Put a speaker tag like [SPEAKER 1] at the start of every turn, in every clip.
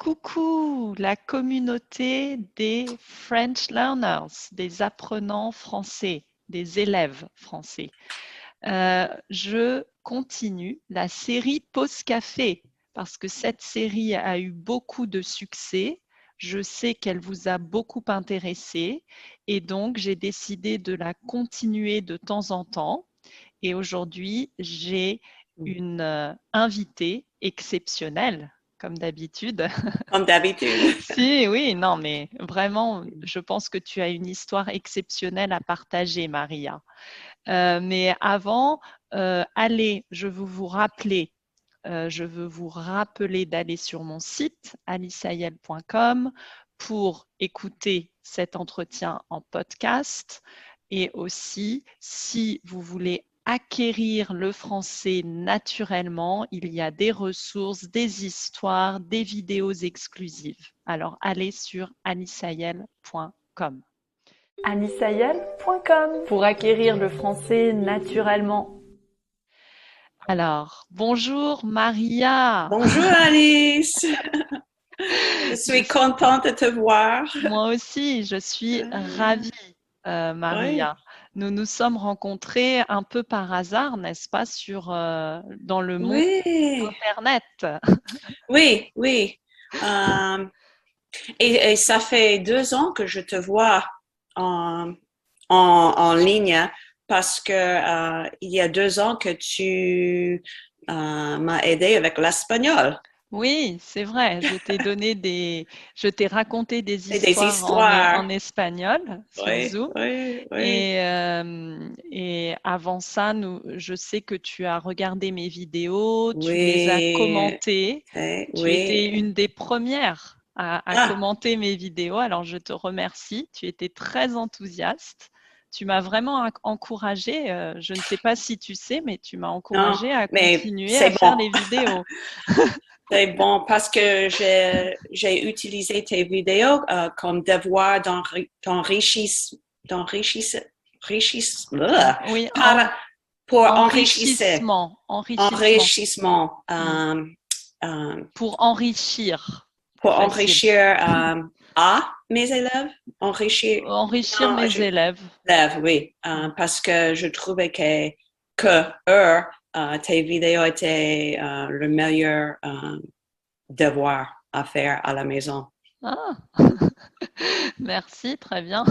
[SPEAKER 1] Coucou, la communauté des French learners, des apprenants français, des élèves français. Je continue la série Pause Café parce que cette série a eu beaucoup de succès. Je sais qu'elle vous a beaucoup intéressé et donc j'ai décidé de la continuer de temps en temps. Et aujourd'hui, j'ai une invitée exceptionnelle, comme d'habitude.
[SPEAKER 2] Comme d'habitude.
[SPEAKER 1] Si, oui, non, mais vraiment, je pense que tu as une histoire exceptionnelle à partager, Maria. Mais avant, allez, je veux vous rappeler d'aller sur mon site alicayel.com pour écouter cet entretien en podcast et aussi si vous voulez acquérir le français naturellement, il y a des ressources, des histoires, des vidéos exclusives. Alors allez sur alicayel.com. alicayel.com pour acquérir le français naturellement. Alors, bonjour Maria.
[SPEAKER 2] Bonjour Alice. Je suis contente de te voir.
[SPEAKER 1] Moi aussi, je suis ravie,
[SPEAKER 2] Oui,
[SPEAKER 1] Maria. Nous nous sommes rencontrés un peu par hasard, n'est-ce pas, dans le monde
[SPEAKER 2] oui,
[SPEAKER 1] Internet.
[SPEAKER 2] oui, oui. Euh, et ça fait 2 ans que je te vois en, en ligne parce que il y a 2 ans que tu m'as aidé avec l'espagnol
[SPEAKER 1] Oui, c'est vrai. Je t'ai raconté des
[SPEAKER 2] et des
[SPEAKER 1] histoires
[SPEAKER 2] histoires.
[SPEAKER 1] en espagnol sur
[SPEAKER 2] Oui,
[SPEAKER 1] Zoom.
[SPEAKER 2] oui, oui.
[SPEAKER 1] Et avant ça, je sais que tu as regardé mes vidéos, tu les as
[SPEAKER 2] Oui,
[SPEAKER 1] commentées. Tu
[SPEAKER 2] oui.
[SPEAKER 1] étais une des premières à
[SPEAKER 2] Ah,
[SPEAKER 1] commenter mes vidéos. Alors, je te remercie. Tu étais très enthousiaste. Tu m'as vraiment encouragée. Je ne sais pas si tu sais, mais tu m'as
[SPEAKER 2] non,
[SPEAKER 1] encouragée à
[SPEAKER 2] mais
[SPEAKER 1] continuer à
[SPEAKER 2] c'est
[SPEAKER 1] faire
[SPEAKER 2] bon.
[SPEAKER 1] les vidéos.
[SPEAKER 2] C'est bon parce que j'ai utilisé tes vidéos comme devoir
[SPEAKER 1] En-
[SPEAKER 2] d'enrichissement,
[SPEAKER 1] oui,
[SPEAKER 2] para- pour
[SPEAKER 1] enrichissement, enrichissement.
[SPEAKER 2] enrichissement,
[SPEAKER 1] Hmm.
[SPEAKER 2] euh,
[SPEAKER 1] Pour enrichir. Plus
[SPEAKER 2] pour
[SPEAKER 1] facile.
[SPEAKER 2] enrichir à mes élèves, enrichir,
[SPEAKER 1] Enrichir
[SPEAKER 2] non,
[SPEAKER 1] mes élèves.
[SPEAKER 2] élèves, oui,
[SPEAKER 1] Hmm.
[SPEAKER 2] parce que je trouvais que eux, tes vidéos étaient le meilleur devoir à faire à la maison.
[SPEAKER 1] Ah, merci, très bien.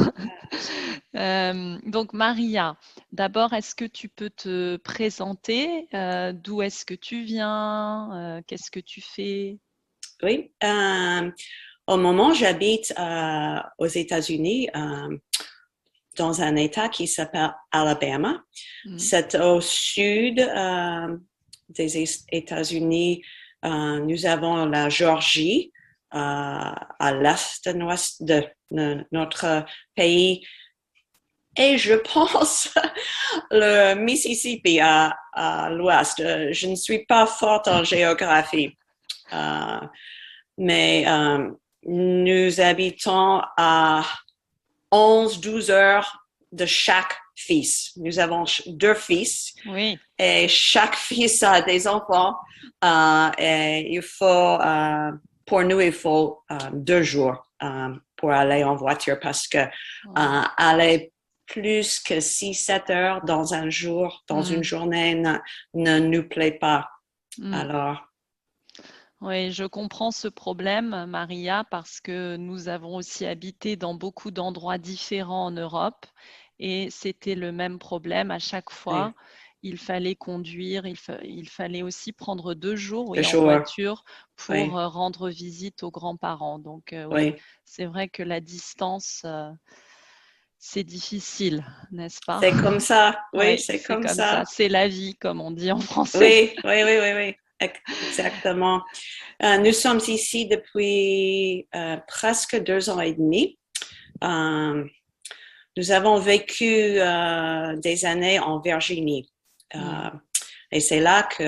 [SPEAKER 1] Donc, Maria, d'abord, est-ce que tu peux te présenter? D'où est-ce que tu viens? Qu'est-ce que tu fais?
[SPEAKER 2] Oui. Au moment, j'habite aux États-Unis, dans un État qui s'appelle Alabama.
[SPEAKER 1] Hmm.
[SPEAKER 2] C'est au sud des États-Unis. Nous avons la Géorgie à l'est de notre pays. Et je pense le Mississippi à l'ouest. Je ne suis pas forte en géographie. Euh, mais nous habitons à 11-12 heures de chaque fils. Nous avons 2 fils
[SPEAKER 1] Oui.
[SPEAKER 2] et chaque fils a des enfants. Et pour nous, il faut 2 jours pour aller en voiture parce que
[SPEAKER 1] Oh.
[SPEAKER 2] aller plus que 6-7 heures dans un jour, dans une
[SPEAKER 1] Hmm.
[SPEAKER 2] journée, ne nous plaît pas.
[SPEAKER 1] Hmm.
[SPEAKER 2] Alors,
[SPEAKER 1] Oui, je comprends ce problème, Maria, parce que nous avons aussi habité dans beaucoup d'endroits différents en Europe et c'était le même problème à chaque fois.
[SPEAKER 2] oui,
[SPEAKER 1] Il fallait conduire, il fallait aussi prendre 2 jours,
[SPEAKER 2] deux
[SPEAKER 1] oui, en
[SPEAKER 2] jours,
[SPEAKER 1] voiture pour
[SPEAKER 2] oui,
[SPEAKER 1] rendre visite aux grands-parents. Donc, oui,
[SPEAKER 2] oui.
[SPEAKER 1] c'est vrai que la distance, c'est difficile, n'est-ce pas?
[SPEAKER 2] C'est comme ça, oui,
[SPEAKER 1] Oui,
[SPEAKER 2] c'est
[SPEAKER 1] c'est
[SPEAKER 2] comme
[SPEAKER 1] comme ça.
[SPEAKER 2] ça.
[SPEAKER 1] C'est la vie, comme on dit en français.
[SPEAKER 2] Oui, oui, oui, oui, oui, exactement. Nous sommes ici depuis presque 2 ans et demi. Euh, Nous avons vécu des années en Virginie.
[SPEAKER 1] Hmm.
[SPEAKER 2] Et c'est là que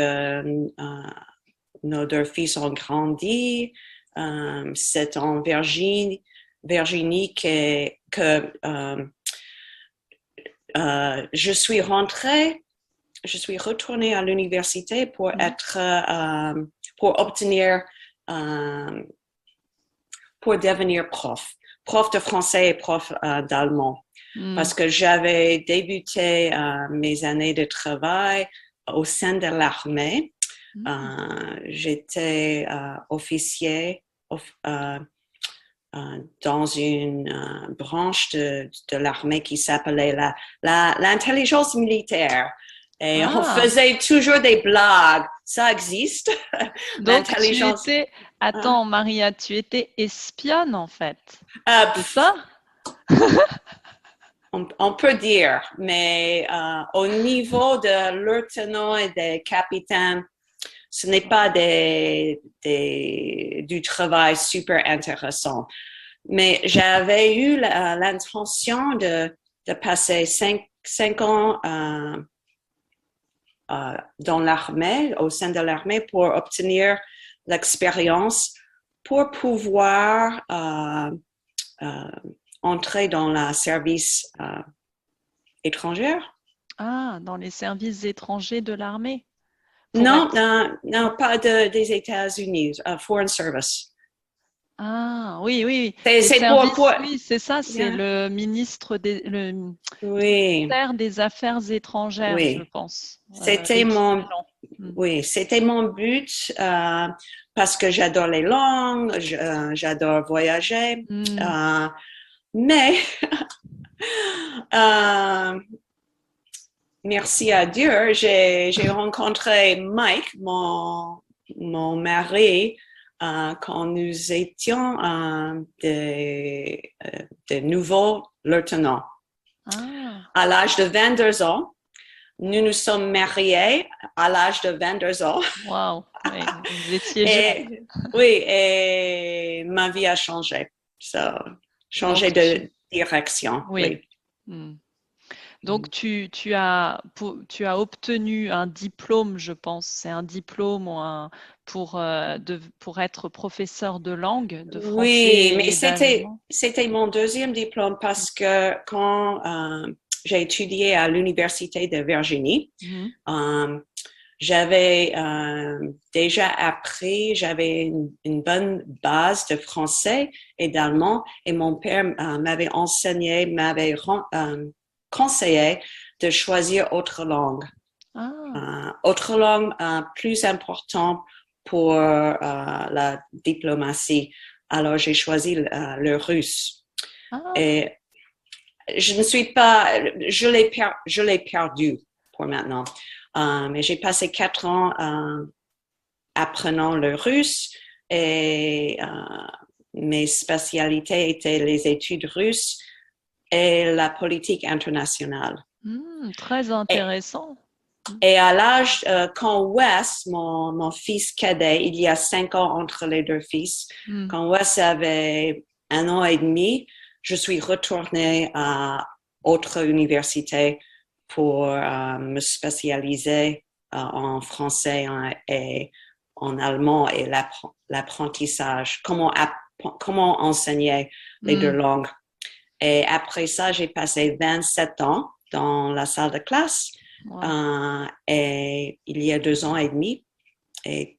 [SPEAKER 2] nos 2 fils ont grandi. C'est en Virginie que je suis retournée à l'université
[SPEAKER 1] Hmm.
[SPEAKER 2] pour obtenir pour devenir prof de français et prof d'allemand. Parce que j'avais débuté mes années de travail au sein de l'armée. J'étais officier dans une branche de l'armée qui s'appelait l'intelligence militaire. Et on faisait toujours des blagues. Ça existe.
[SPEAKER 1] Donc, Attends, Maria, tu étais espionne, en fait. C'est ça?
[SPEAKER 2] On peut dire, mais au niveau de lieutenant et des capitaines, ce n'est pas du travail super intéressant. Mais j'avais eu l'intention de passer 5 ans dans l'armée, au sein de l'armée, pour obtenir l'expérience, pour pouvoir entrer dans le service étranger.
[SPEAKER 1] Ah, dans les services étrangers de l'armée?
[SPEAKER 2] Non, pas des États-Unis, Foreign Service.
[SPEAKER 1] Ah, oui.
[SPEAKER 2] C'est
[SPEAKER 1] oui, c'est ça, c'est le ministre ministère des Affaires étrangères, je pense.
[SPEAKER 2] C'était c'était mon but parce que j'adore les langues, j'adore voyager. Mais merci à Dieu, j'ai rencontré Mike, mon mari, quand nous étions de nouveaux lieutenants. À l'âge de 22 ans, nous nous sommes mariés à l'âge de 22 ans.
[SPEAKER 1] Wow, oui, vous étiez jeune.
[SPEAKER 2] Oui, et ma vie a changé. Changé de direction. Oui.
[SPEAKER 1] Donc, tu as obtenu un diplôme, je pense. C'est un diplôme pour être professeur de langue, de français.
[SPEAKER 2] Oui, mais c'était mon deuxième diplôme parce que quand j'ai étudié à l'Université de Virginie, j'avais déjà appris, j'avais une bonne base de français et d'allemand, et mon père m'avait conseillé de choisir autre langue. Autre langue plus importante pour la diplomatie. Alors, j'ai choisi le russe. Et je l'ai perdu pour maintenant. Mais j'ai passé 4 ans apprenant le russe et mes spécialités étaient les études russes et la politique internationale.
[SPEAKER 1] Très intéressant.
[SPEAKER 2] Et à l'âge, quand Wes, mon fils cadet, il y a 5 ans entre les deux fils, quand Wes avait 1 an et demi, je suis retournée à autre université pour me spécialiser en français et en allemand et l'apprentissage, comment enseigner les deux langues. Et après ça, j'ai passé 27 ans dans la salle de classe. Et il y a 2 ans et demi. Et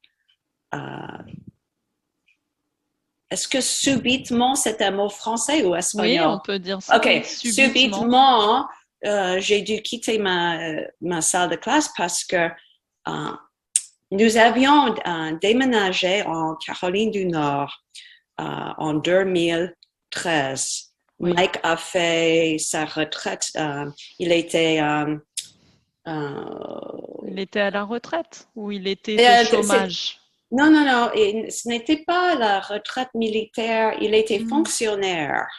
[SPEAKER 2] est-ce que subitement, c'est un mot français ou espagnol?
[SPEAKER 1] Oui, on peut dire ça.
[SPEAKER 2] OK. Subitement, j'ai dû quitter ma salle de classe parce que nous avions déménagé en Caroline du Nord en 2013. Mike a fait sa retraite. Il était à
[SPEAKER 1] la retraite ou il était au chômage?
[SPEAKER 2] Non. Ce n'était pas la retraite militaire. Il était fonctionnaire.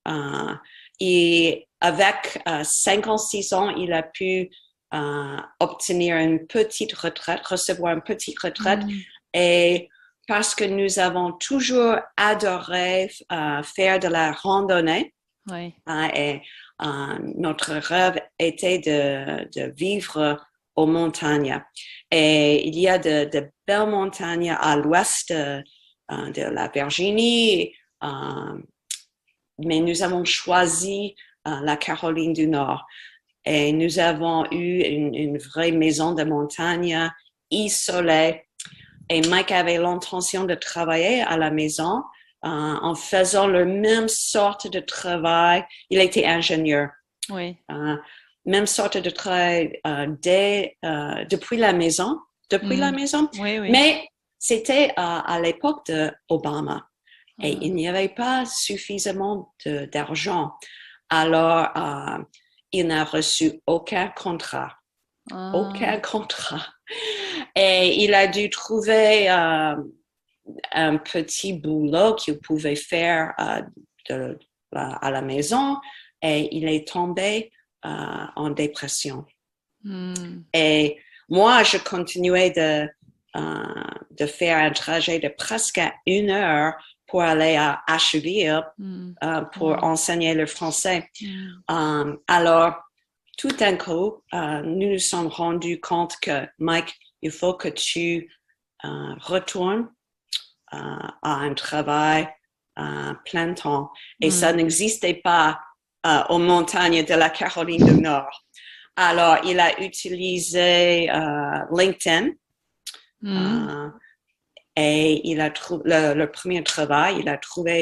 [SPEAKER 2] Et avec 56 ans, il a pu obtenir une petite retraite, recevoir une petite retraite. Et parce que nous avons toujours adoré faire de la randonnée. Et notre rêve était de vivre aux montagnes. Et il y a de belles montagnes à l'ouest de la Virginie, mais nous avons choisi la Caroline du Nord. Et nous avons eu une vraie maison de montagne isolée. Et Mike avait l'intention de travailler à la maison, en faisant la même sorte de travail. Il était ingénieur.
[SPEAKER 1] Oui.
[SPEAKER 2] Même sorte de travail depuis la maison. La maison.
[SPEAKER 1] Oui, oui.
[SPEAKER 2] Mais c'était à l'époque d'Obama. Et il n'y avait pas suffisamment d'argent. Alors, il n'a reçu aucun contrat. Aucun contrat. Et il a dû trouver un petit boulot qu'il pouvait faire à la maison. Et il est tombé en dépression. Et moi, je continuais de faire un trajet de presque 1 heure pour aller à Asheville pour enseigner le français. Alors, tout d'un coup, nous nous sommes rendus compte que, Mike, il faut que tu retournes à un travail plein temps. Et ça n'existait pas aux montagnes de la Caroline du Nord. Alors, il a utilisé LinkedIn et il a trouvé le premier travail, il a trouvé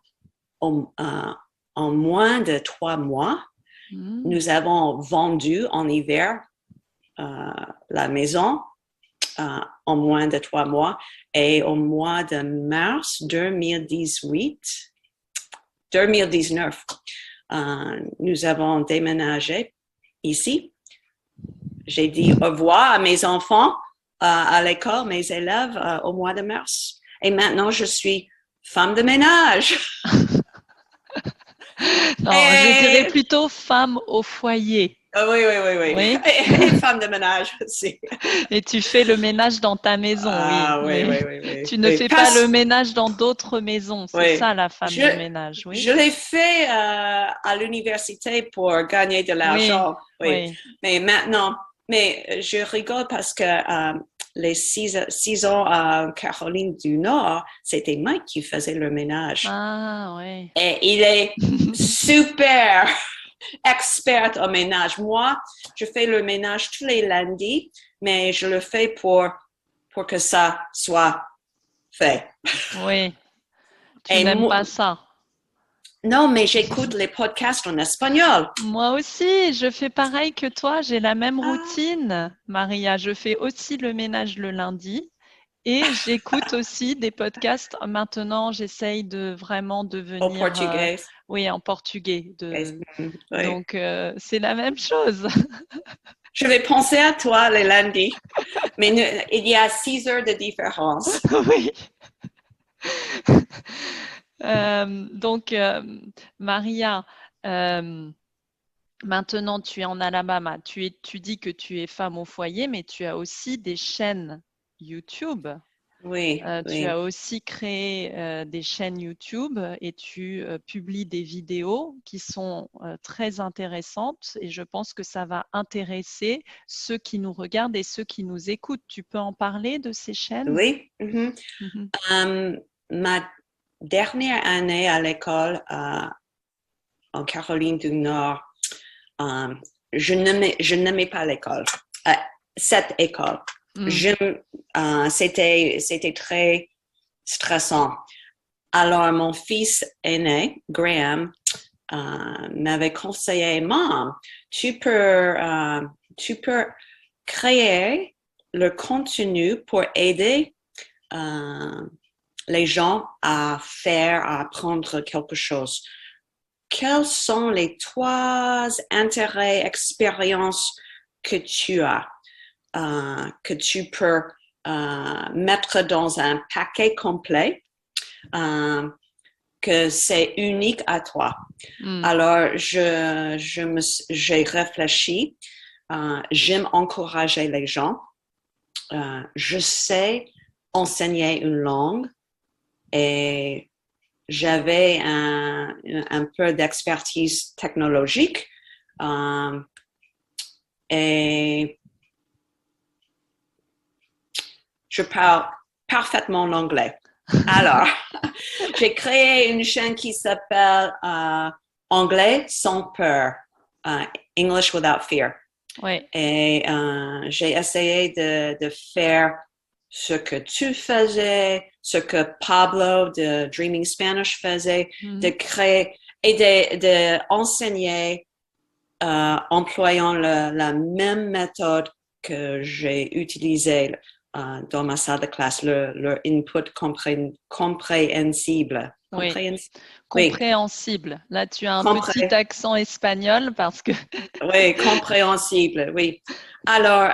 [SPEAKER 2] en moins de 3 mois. Nous avons vendu en hiver la maison en moins de 3 mois et au mois de mars 2019, nous avons déménagé ici. J'ai dit au revoir à mes enfants à l'école, mes élèves au mois de mars. Et maintenant, je suis femme de ménage.
[SPEAKER 1] Non, je dirais plutôt femme au foyer.
[SPEAKER 2] Oui. Et femme de ménage aussi.
[SPEAKER 1] Et tu fais le ménage dans ta maison,
[SPEAKER 2] oui.
[SPEAKER 1] Tu ne fais pas le ménage dans d'autres maisons. C'est ça, la femme de ménage, oui.
[SPEAKER 2] Je l'ai fait à l'université pour gagner de l'argent. Oui. Mais maintenant, je rigole parce que les 6 ans à Caroline du Nord, c'était Mike qui faisait le ménage.
[SPEAKER 1] Ah, oui.
[SPEAKER 2] Et il est super expert au ménage. Moi, je fais le ménage tous les lundis, mais je le fais pour que ça soit fait.
[SPEAKER 1] Oui. Tu n'aimes pas ça?
[SPEAKER 2] Non, mais j'écoute les podcasts en espagnol.
[SPEAKER 1] Moi aussi, je fais pareil que toi. J'ai la même routine, Maria. Je fais aussi le ménage le lundi. Et j'écoute aussi des podcasts. Maintenant, j'essaye de vraiment devenir…
[SPEAKER 2] Au portugais.
[SPEAKER 1] Oui, en portugais.
[SPEAKER 2] Oui.
[SPEAKER 1] Donc, c'est la même chose.
[SPEAKER 2] Je vais penser à toi les lundis. Mais il y a 6 heures de différence.
[SPEAKER 1] Oui. Donc, Maria, maintenant, tu es en Alabama. Tu dis que tu es femme au foyer, mais tu as aussi des chaînes YouTube.
[SPEAKER 2] Oui.
[SPEAKER 1] Tu as aussi créé des chaînes YouTube et tu publies des vidéos qui sont très intéressantes et je pense que ça va intéresser ceux qui nous regardent et ceux qui nous écoutent. Tu peux en parler de ces chaînes?
[SPEAKER 2] Oui. Ma dernière année à l'école en Caroline du Nord, je n'aimais pas l'école, cette école. C'était très stressant. Alors, mon fils aîné, Graham, m'avait conseillé, Maman, tu peux créer le contenu pour aider les gens à apprendre quelque chose. Quels sont les 3 intérêts, expériences que tu as, que tu peux mettre dans un paquet complet, que c'est unique à toi. Alors, j'ai réfléchi. J'aime encourager les gens. Je sais enseigner une langue et j'avais un peu d'expertise technologique et je parle parfaitement l'anglais. Alors, j'ai créé une chaîne qui s'appelle Anglais sans peur, English Without Fear.
[SPEAKER 1] Oui.
[SPEAKER 2] Et j'ai essayé de faire ce que tu faisais, ce que Pablo de Dreaming Spanish faisait, de créer et de enseigner employant la même méthode que j'ai utilisée dans ma salle de classe, leur input compréhensible.
[SPEAKER 1] Oui. Compréhensible. Là, tu as un petit accent espagnol parce que...
[SPEAKER 2] Oui, compréhensible, oui. Alors,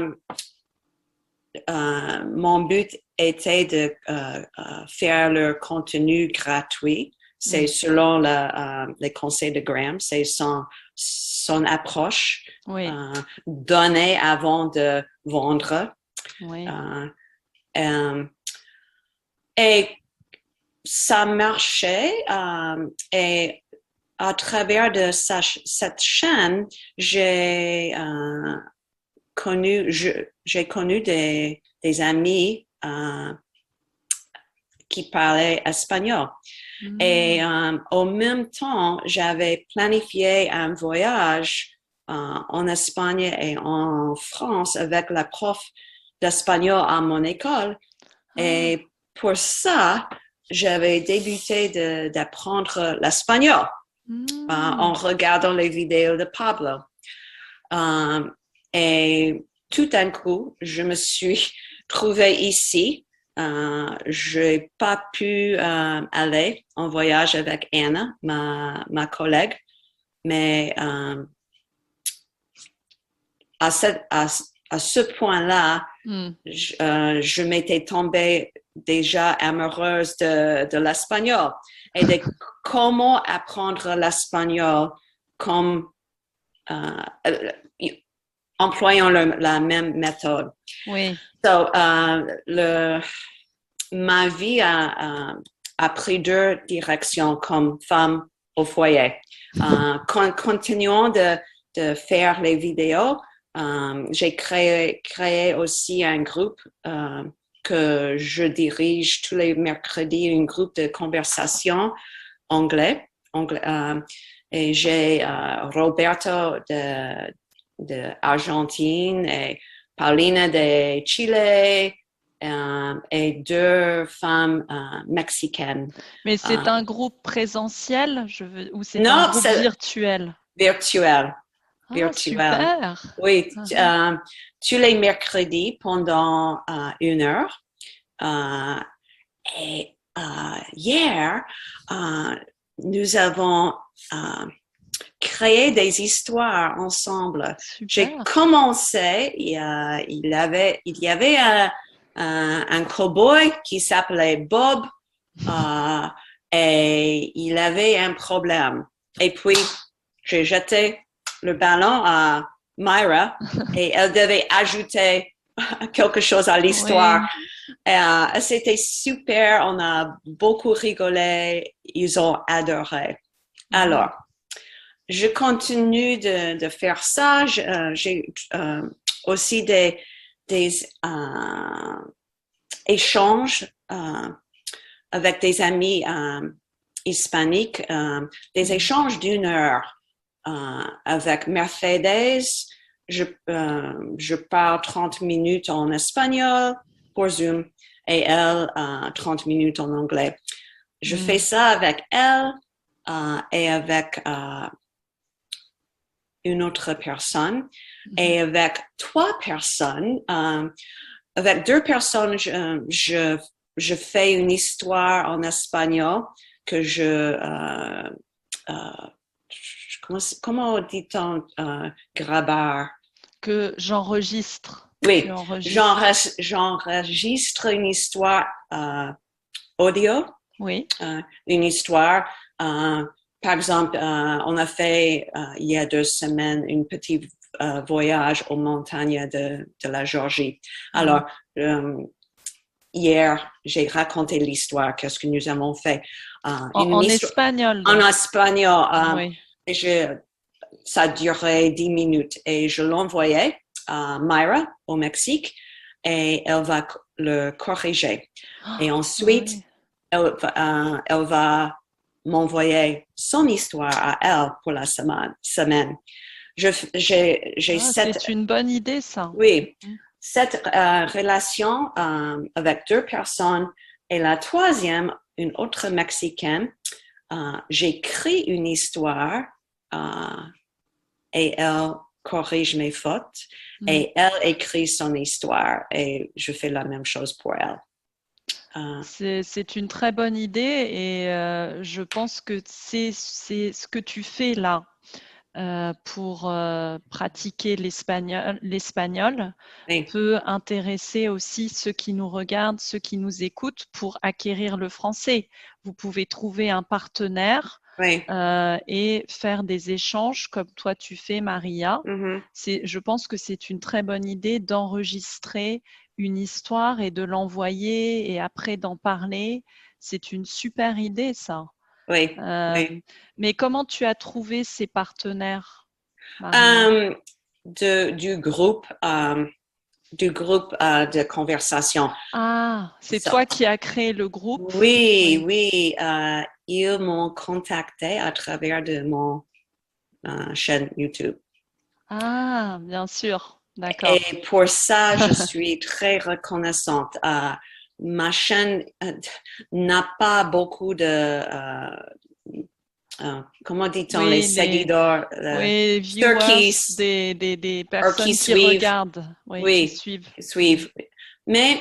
[SPEAKER 2] mon but était de faire leur contenu gratuit. C'est selon les conseils de Graham, c'est son approche donnée avant de vendre.
[SPEAKER 1] Oui.
[SPEAKER 2] Et ça marchait et à travers de cette chaîne, j'ai connu des amis qui parlaient espagnol. Et au même temps, j'avais planifié un voyage en Espagne et en France avec la prof d'espagnol à mon école. Et pour ça, j'avais débuté d'apprendre l'espagnol en regardant les vidéos de Pablo. Et tout d'un coup, je me suis trouvée ici. Je n'ai pas pu aller en voyage avec Anna, ma collègue, mais à ce point-là, je m'étais tombée déjà amoureuse de l'espagnol et de comment apprendre l'espagnol comme employant la même méthode.
[SPEAKER 1] Oui.
[SPEAKER 2] So, ma vie a pris deux directions comme femme au foyer. Continuant de faire les vidéos, j'ai créé aussi un groupe que je dirige tous les mercredis, un groupe de conversation anglais. Et j'ai Roberto de Argentine et Paulina de Chile et deux femmes mexicaines.
[SPEAKER 1] Mais c'est un groupe présentiel ou c'est un groupe virtuel?
[SPEAKER 2] Virtuel.
[SPEAKER 1] Super.
[SPEAKER 2] Oui, tous les mercredis pendant 1 heure. Et hier, nous avons créé des histoires ensemble.
[SPEAKER 1] Super.
[SPEAKER 2] J'ai commencé, il y avait un cow-boy qui s'appelait Bob et il avait un problème. Et puis, j'ai jeté le ballon à Myra et elle devait ajouter quelque chose à l'histoire. Oui. C'était super, on a beaucoup rigolé, ils ont adoré. Alors, je continue de faire ça. J'ai aussi des échanges avec des amis hispaniques, des échanges d'1 heure. Avec Mercedes, je parle 30 minutes en espagnol pour Zoom et elle 30 minutes en anglais. Je fais ça avec elle et avec une autre personne et avec 3 personnes. Avec 2 personnes, je fais une histoire en espagnol que comment dit-on grabar?
[SPEAKER 1] Que j'enregistre.
[SPEAKER 2] Oui, j'enregistre une histoire audio.
[SPEAKER 1] Oui.
[SPEAKER 2] Une histoire. Par exemple, on a fait il y a 2 semaines un petit voyage aux montagnes de la Géorgie. Alors, hier, j'ai raconté l'histoire, qu'est-ce que nous avons fait.
[SPEAKER 1] En espagnol.
[SPEAKER 2] En espagnol.
[SPEAKER 1] Oui.
[SPEAKER 2] Et ça a duré 10 minutes et je l'envoyais à Myra au Mexique et elle va le corriger. Et ensuite, elle va m'envoyer son histoire à elle pour la semaine.
[SPEAKER 1] C'est une bonne idée, ça.
[SPEAKER 2] Oui. Cette relation avec 2 personnes Et la troisième, une autre Mexicaine, j'écris une histoire et elle corrige mes fautes et elle écrit son histoire et je fais la même chose pour elle.
[SPEAKER 1] C'est une très bonne idée et je pense que c'est ce que tu fais là pour pratiquer l'espagnol
[SPEAKER 2] Oui,
[SPEAKER 1] peut intéresser aussi ceux qui nous regardent, ceux qui nous écoutent pour acquérir le français. Vous pouvez trouver un partenaire
[SPEAKER 2] oui.
[SPEAKER 1] et faire des échanges comme toi tu fais, Maria.
[SPEAKER 2] Mhm.
[SPEAKER 1] Je pense que c'est une très bonne idée d'enregistrer une histoire et de l'envoyer et après d'en parler. C'est une super idée, ça.
[SPEAKER 2] Oui, oui.
[SPEAKER 1] Mais comment tu as trouvé ces partenaires, Maria?
[SPEAKER 2] Du groupe de conversation.
[SPEAKER 1] Ah, c'est
[SPEAKER 2] So,
[SPEAKER 1] toi qui as créé le groupe?
[SPEAKER 2] oui,
[SPEAKER 1] Oui.
[SPEAKER 2] oui, ils m'ont contacté à travers de mon chaîne YouTube.
[SPEAKER 1] Ah, bien sûr. D'accord.
[SPEAKER 2] Et pour ça, je suis très reconnaissante. Ma chaîne n'a pas beaucoup de, comment dit-on, les
[SPEAKER 1] Oui,
[SPEAKER 2] seguidors,
[SPEAKER 1] oui,
[SPEAKER 2] ceux
[SPEAKER 1] viewers, des
[SPEAKER 2] qui
[SPEAKER 1] personnes qui
[SPEAKER 2] suivent,
[SPEAKER 1] regardent, oui, qui
[SPEAKER 2] oui,
[SPEAKER 1] suivent.
[SPEAKER 2] qui suivent. Mais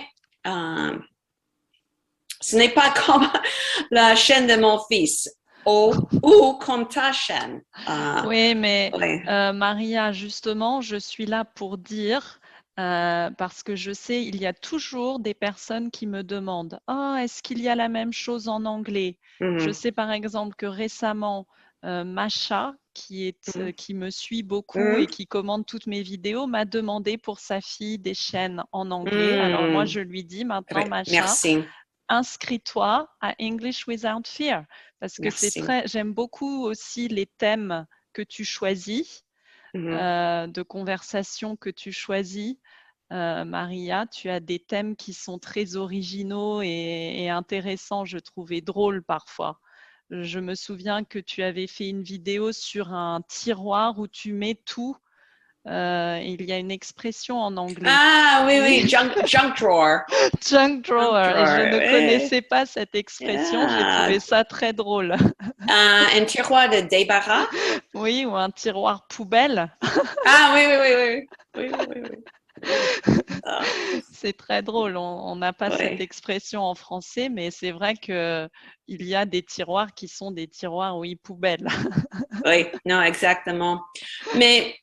[SPEAKER 2] ce n'est pas comme la chaîne de mon fils ou comme ta chaîne.
[SPEAKER 1] Oui, mais
[SPEAKER 2] Oui.
[SPEAKER 1] Maria, justement, je suis là pour dire, parce que je sais, il y a toujours des personnes qui me demandent, «Ah, est-ce qu'il y a la même chose en anglais?» Je
[SPEAKER 2] Mhm.
[SPEAKER 1] sais par exemple que récemment, Masha,
[SPEAKER 2] Mhm.
[SPEAKER 1] qui me suit beaucoup et
[SPEAKER 2] Mhm.
[SPEAKER 1] qui commande toutes mes vidéos, m'a demandé pour sa fille des chaînes en anglais. Alors moi,
[SPEAKER 2] Mhm.
[SPEAKER 1] je lui dis maintenant,
[SPEAKER 2] Oui.
[SPEAKER 1] Masha,
[SPEAKER 2] Merci.
[SPEAKER 1] inscris-toi à English Without Fear parce que
[SPEAKER 2] Merci.
[SPEAKER 1] j'aime beaucoup aussi les thèmes que tu choisis,
[SPEAKER 2] Mhm.
[SPEAKER 1] de conversation que tu choisis. Maria, tu as des thèmes qui sont très originaux et intéressants, je trouve, et drôles parfois. Je me souviens que tu avais fait une vidéo sur un tiroir où tu mets tout. Il y a une expression en anglais.
[SPEAKER 2] Ah oui,
[SPEAKER 1] Oui,
[SPEAKER 2] oui, junk drawer.
[SPEAKER 1] junk
[SPEAKER 2] Junk
[SPEAKER 1] drawer. Et je
[SPEAKER 2] drawer,
[SPEAKER 1] ne
[SPEAKER 2] oui.
[SPEAKER 1] connaissais pas cette expression. J'ai trouvé
[SPEAKER 2] Ah,
[SPEAKER 1] ça très drôle.
[SPEAKER 2] un tiroir de débarras.
[SPEAKER 1] Oui, ou un tiroir poubelle.
[SPEAKER 2] Ah oui, oui, oui, oui. Oui, oui, oui, oui. Oui. Ah,
[SPEAKER 1] C'est très drôle. On n'a pas cette
[SPEAKER 2] oui.
[SPEAKER 1] expression en français, mais c'est vrai que il y a des tiroirs qui sont des tiroirs, oui, poubelles.
[SPEAKER 2] Oui, non, exactement. Mais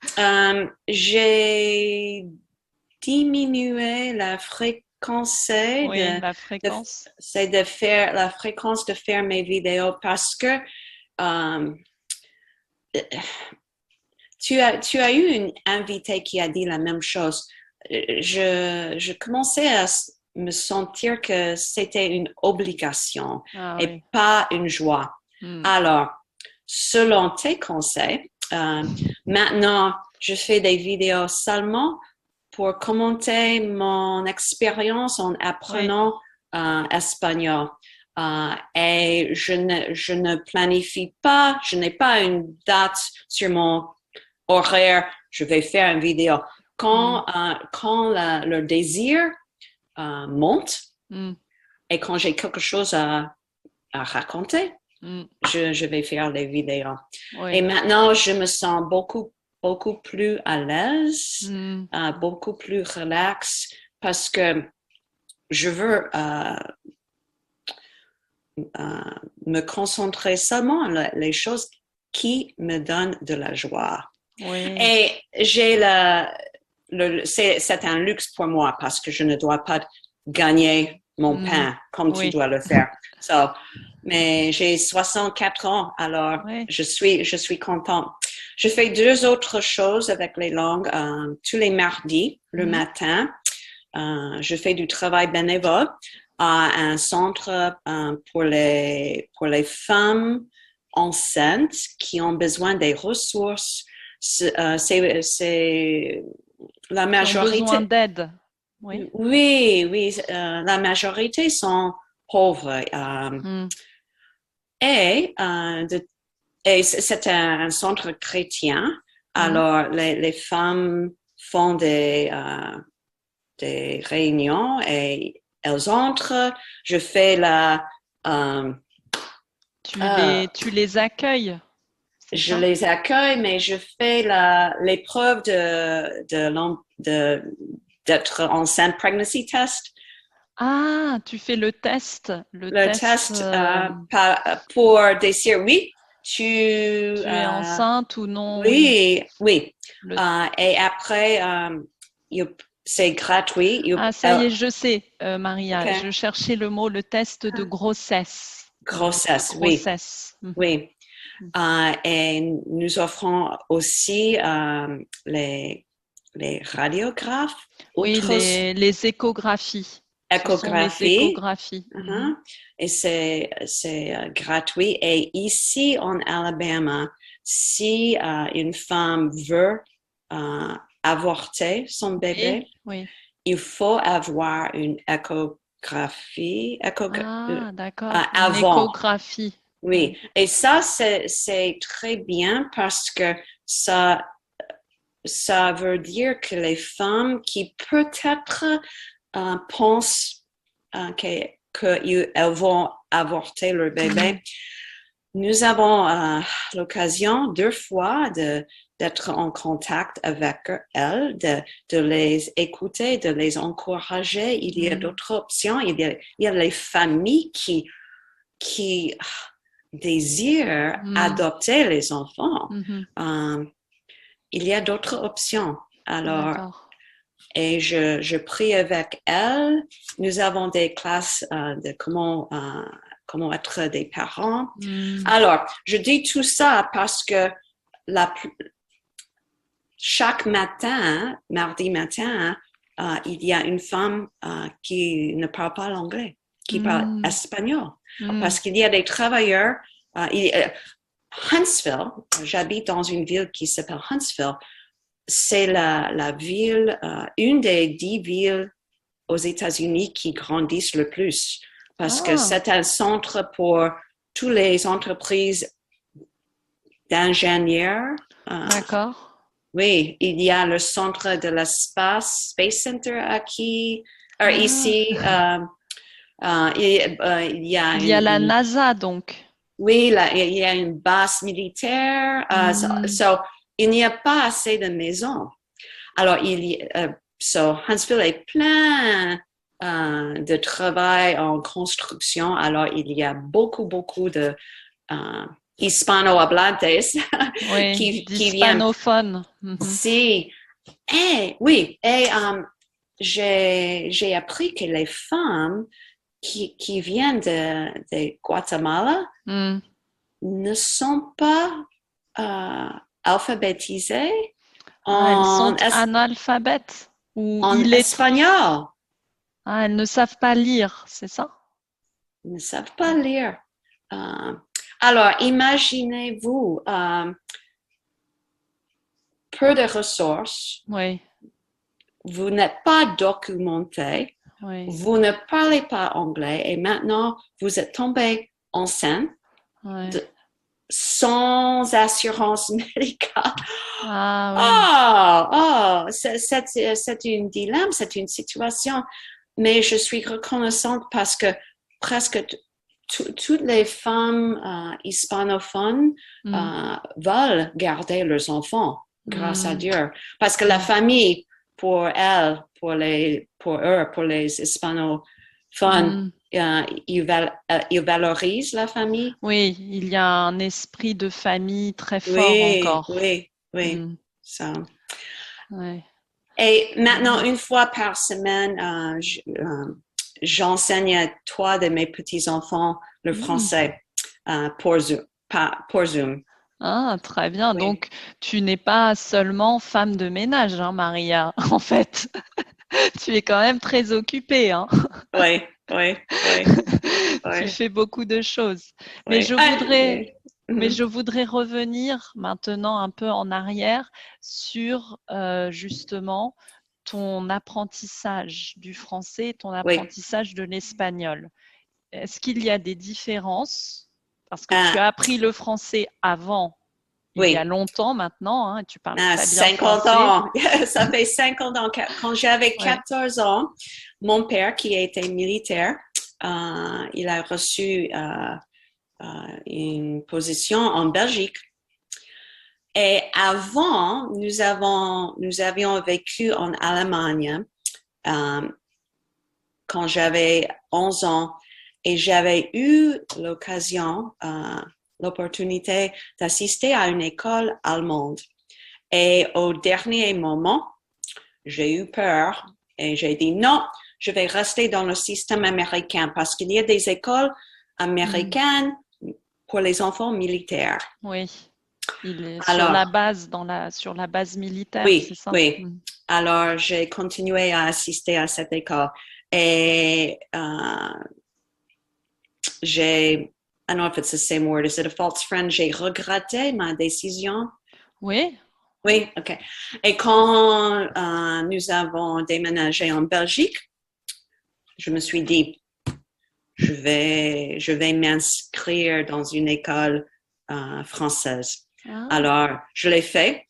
[SPEAKER 2] j'ai diminué la fréquence
[SPEAKER 1] Oui,
[SPEAKER 2] de,
[SPEAKER 1] la
[SPEAKER 2] de,
[SPEAKER 1] fréquence.
[SPEAKER 2] c'est de faire la fréquence de faire mes vidéos parce que euh, tu as eu une invitée qui a dit la même chose. Je commençais à me sentir que c'était une obligation
[SPEAKER 1] Ah
[SPEAKER 2] et
[SPEAKER 1] oui.
[SPEAKER 2] pas une joie.
[SPEAKER 1] Hmm.
[SPEAKER 2] Alors, selon tes conseils, maintenant, je fais des vidéos seulement pour commenter mon expérience en
[SPEAKER 1] Oui.
[SPEAKER 2] apprenant espagnol. Et je ne planifie pas, je n'ai pas une date sur mon horaire, je vais faire une vidéo.
[SPEAKER 1] Hmm.
[SPEAKER 2] Quand le désir monte
[SPEAKER 1] Hmm.
[SPEAKER 2] et quand j'ai quelque chose à raconter,
[SPEAKER 1] Hmm.
[SPEAKER 2] je vais faire les vidéos. Et
[SPEAKER 1] Oui.
[SPEAKER 2] maintenant, je me sens beaucoup plus à l'aise,
[SPEAKER 1] Hmm.
[SPEAKER 2] beaucoup plus relax parce que je veux me concentrer seulement sur les choses qui me donnent de la joie.
[SPEAKER 1] Oui.
[SPEAKER 2] Et c'est un luxe pour moi parce que je ne dois pas gagner mon
[SPEAKER 1] Hmm.
[SPEAKER 2] pain comme tu
[SPEAKER 1] Oui.
[SPEAKER 2] dois le faire. So, mais j'ai 64 ans, alors
[SPEAKER 1] Oui.
[SPEAKER 2] je suis contente. Je fais deux autres choses avec les langues. Tous les mardis, le
[SPEAKER 1] Hmm.
[SPEAKER 2] matin, je fais du travail bénévole à un centre pour les femmes enceintes qui ont besoin des ressources. C'est la
[SPEAKER 1] Qui ont besoin
[SPEAKER 2] majorité.
[SPEAKER 1] d'aide. Oui.
[SPEAKER 2] Oui, oui, la majorité sont pauvres.
[SPEAKER 1] Hmm.
[SPEAKER 2] Et, et c'est un centre chrétien.
[SPEAKER 1] Hmm.
[SPEAKER 2] Alors, les femmes font des réunions et elles entrent, je fais euh,
[SPEAKER 1] Tu les accueilles, c'est
[SPEAKER 2] je
[SPEAKER 1] ça?
[SPEAKER 2] les accueille, mais je fais l'épreuve d'être enceinte, pregnancy test.
[SPEAKER 1] Ah, tu fais le
[SPEAKER 2] Le
[SPEAKER 1] test,
[SPEAKER 2] test pour décider, oui, tu,
[SPEAKER 1] tu es enceinte ou non, oui.
[SPEAKER 2] oui, oui.
[SPEAKER 1] Le-
[SPEAKER 2] Et après, c'est gratuit.
[SPEAKER 1] Ah, ça y est, je sais, Maria, je
[SPEAKER 2] OK.
[SPEAKER 1] cherchais le mot, le test de grossesse. De
[SPEAKER 2] Grossesse, oui,
[SPEAKER 1] grossesse. Mhm.
[SPEAKER 2] oui. Et nous offrons aussi les radiographes,
[SPEAKER 1] Oui,
[SPEAKER 2] ultras
[SPEAKER 1] les échographies. Ce sont les
[SPEAKER 2] échographie.
[SPEAKER 1] échographies. Mhm.
[SPEAKER 2] Uh-huh. Et c'est gratuit. Et ici en Alabama, si une femme veut avorter son
[SPEAKER 1] Oui,
[SPEAKER 2] bébé,
[SPEAKER 1] oui.
[SPEAKER 2] il faut avoir une échographie
[SPEAKER 1] Ah, d'accord. Une
[SPEAKER 2] avant.
[SPEAKER 1] échographie.
[SPEAKER 2] Oui.
[SPEAKER 1] Oui.
[SPEAKER 2] Et ça, c'est très bien parce que ça, ça veut dire que les femmes qui peut-être pensent qu'elles vont avorter leur bébé.
[SPEAKER 1] Mhm.
[SPEAKER 2] Nous avons l'occasion 2 fois d'être en contact avec elles, de les écouter, de les encourager. Il y a
[SPEAKER 1] Mhm.
[SPEAKER 2] d'autres options. Il y a les familles qui désirent
[SPEAKER 1] Mhm.
[SPEAKER 2] adopter les enfants.
[SPEAKER 1] Mhm.
[SPEAKER 2] Euh, il y a d'autres options. Alors,
[SPEAKER 1] D'accord.
[SPEAKER 2] et je prie avec elle. Nous avons des classes de comment être des parents.
[SPEAKER 1] Mhm.
[SPEAKER 2] Alors, je dis tout ça parce que la, chaque matin, mardi matin, il y a une femme qui ne parle pas l'anglais, qui parle
[SPEAKER 1] Mhm.
[SPEAKER 2] espagnol.
[SPEAKER 1] Mhm.
[SPEAKER 2] Parce qu'il y a des travailleurs, Huntsville, j'habite dans une ville qui s'appelle Huntsville, c'est la ville, une des 10 villes aux États-Unis qui grandissent le plus parce que
[SPEAKER 1] Ah,
[SPEAKER 2] c'est un centre pour toutes les entreprises d'ingénieurs.
[SPEAKER 1] d'accord.
[SPEAKER 2] Oui, il y a le centre de l'espace, Space Center
[SPEAKER 1] Ah.
[SPEAKER 2] ici. Il y a
[SPEAKER 1] Il y a la NASA donc.
[SPEAKER 2] oui, là, il y a une base militaire.
[SPEAKER 1] Mhm.
[SPEAKER 2] Il n'y a pas assez de maisons. Alors, Huntsville est plein de travail en construction. Alors, il y a beaucoup de hispano-hablantes
[SPEAKER 1] Oui,
[SPEAKER 2] qui viennent.
[SPEAKER 1] d'hispanophone. Mhm.
[SPEAKER 2] Si, oui, j'ai appris que les femmes qui viennent de Guatemala
[SPEAKER 1] Mhm.
[SPEAKER 2] ne sont pas alphabétisées
[SPEAKER 1] Ah, elles
[SPEAKER 2] en,
[SPEAKER 1] sont analphabètes ou
[SPEAKER 2] en
[SPEAKER 1] illettrées.
[SPEAKER 2] espagnol.
[SPEAKER 1] Ah, elles ne savent pas lire, c'est ça?
[SPEAKER 2] Ils ne savent pas lire. Euh, alors, imaginez-vous peu de ressources,
[SPEAKER 1] Oui,
[SPEAKER 2] vous n'êtes pas documenté,
[SPEAKER 1] oui,
[SPEAKER 2] vous ne parlez pas anglais et maintenant vous êtes tombé enceinte
[SPEAKER 1] oui.
[SPEAKER 2] de, sans assurance médicale.
[SPEAKER 1] Ah oui.
[SPEAKER 2] C'est un dilemme, c'est une situation, mais je suis reconnaissante parce que presque toutes les femmes hispanophones
[SPEAKER 1] Mm,
[SPEAKER 2] veulent garder leurs enfants, grâce à
[SPEAKER 1] mm,
[SPEAKER 2] Dieu. Parce que la
[SPEAKER 1] mm,
[SPEAKER 2] famille, pour elles, pour eux, pour les hispanophones,
[SPEAKER 1] mm.
[SPEAKER 2] ils valorisent la famille.
[SPEAKER 1] Oui, il y a un esprit de famille très fort
[SPEAKER 2] Oui,
[SPEAKER 1] encore.
[SPEAKER 2] oui, oui.
[SPEAKER 1] Mm,
[SPEAKER 2] Ça.
[SPEAKER 1] ouais.
[SPEAKER 2] Et maintenant,
[SPEAKER 1] Mm,
[SPEAKER 2] une fois par semaine, j'enseigne à 3 de mes petits-enfants le
[SPEAKER 1] mm.
[SPEAKER 2] français pour Zoom. Pour Zoom.
[SPEAKER 1] Ah, très bien.
[SPEAKER 2] Oui,
[SPEAKER 1] Donc, tu n'es pas seulement femme de ménage, hein, Maria. En fait, tu es quand même très occupée, hein.
[SPEAKER 2] oui, oui, oui,
[SPEAKER 1] Tu
[SPEAKER 2] oui,
[SPEAKER 1] fais beaucoup de choses. Mais
[SPEAKER 2] oui. Oui. Mhm.
[SPEAKER 1] je voudrais revenir maintenant un peu en arrière sur justement ton apprentissage du français, ton
[SPEAKER 2] Oui.
[SPEAKER 1] apprentissage de l'espagnol. Est-ce qu'il y a des différences? Parce que tu
[SPEAKER 2] Euh,
[SPEAKER 1] as appris le français avant il y
[SPEAKER 2] Oui.
[SPEAKER 1] a longtemps maintenant, hein, tu parles très bien
[SPEAKER 2] 50
[SPEAKER 1] français.
[SPEAKER 2] ans. Ça fait 50 ans. Quand j'avais
[SPEAKER 1] Ouais.
[SPEAKER 2] 14 ans, mon père, qui était militaire, il a reçu une position en Belgique. Et avant, nous avions vécu en Allemagne quand j'avais 11 ans et j'avais eu l'opportunité d'assister à une école allemande. Et au dernier moment, j'ai eu peur et j'ai dit non, je vais rester dans le système américain parce qu'il y a des écoles américaines pour les enfants militaires.
[SPEAKER 1] Oui, il est sur
[SPEAKER 2] Alors,
[SPEAKER 1] la base, sur la base militaire, c'est
[SPEAKER 2] oui,
[SPEAKER 1] ça?
[SPEAKER 2] oui. Alors, j'ai continué à assister à cette école et I don't know if it's the same word, is it a false friend? J'ai regretté ma décision.
[SPEAKER 1] Oui.
[SPEAKER 2] Oui, OK. Et quand nous avons déménagé en Belgique, je me suis dit, je vais m'inscrire dans une école française.
[SPEAKER 1] Ah.
[SPEAKER 2] Alors, je l'ai fait.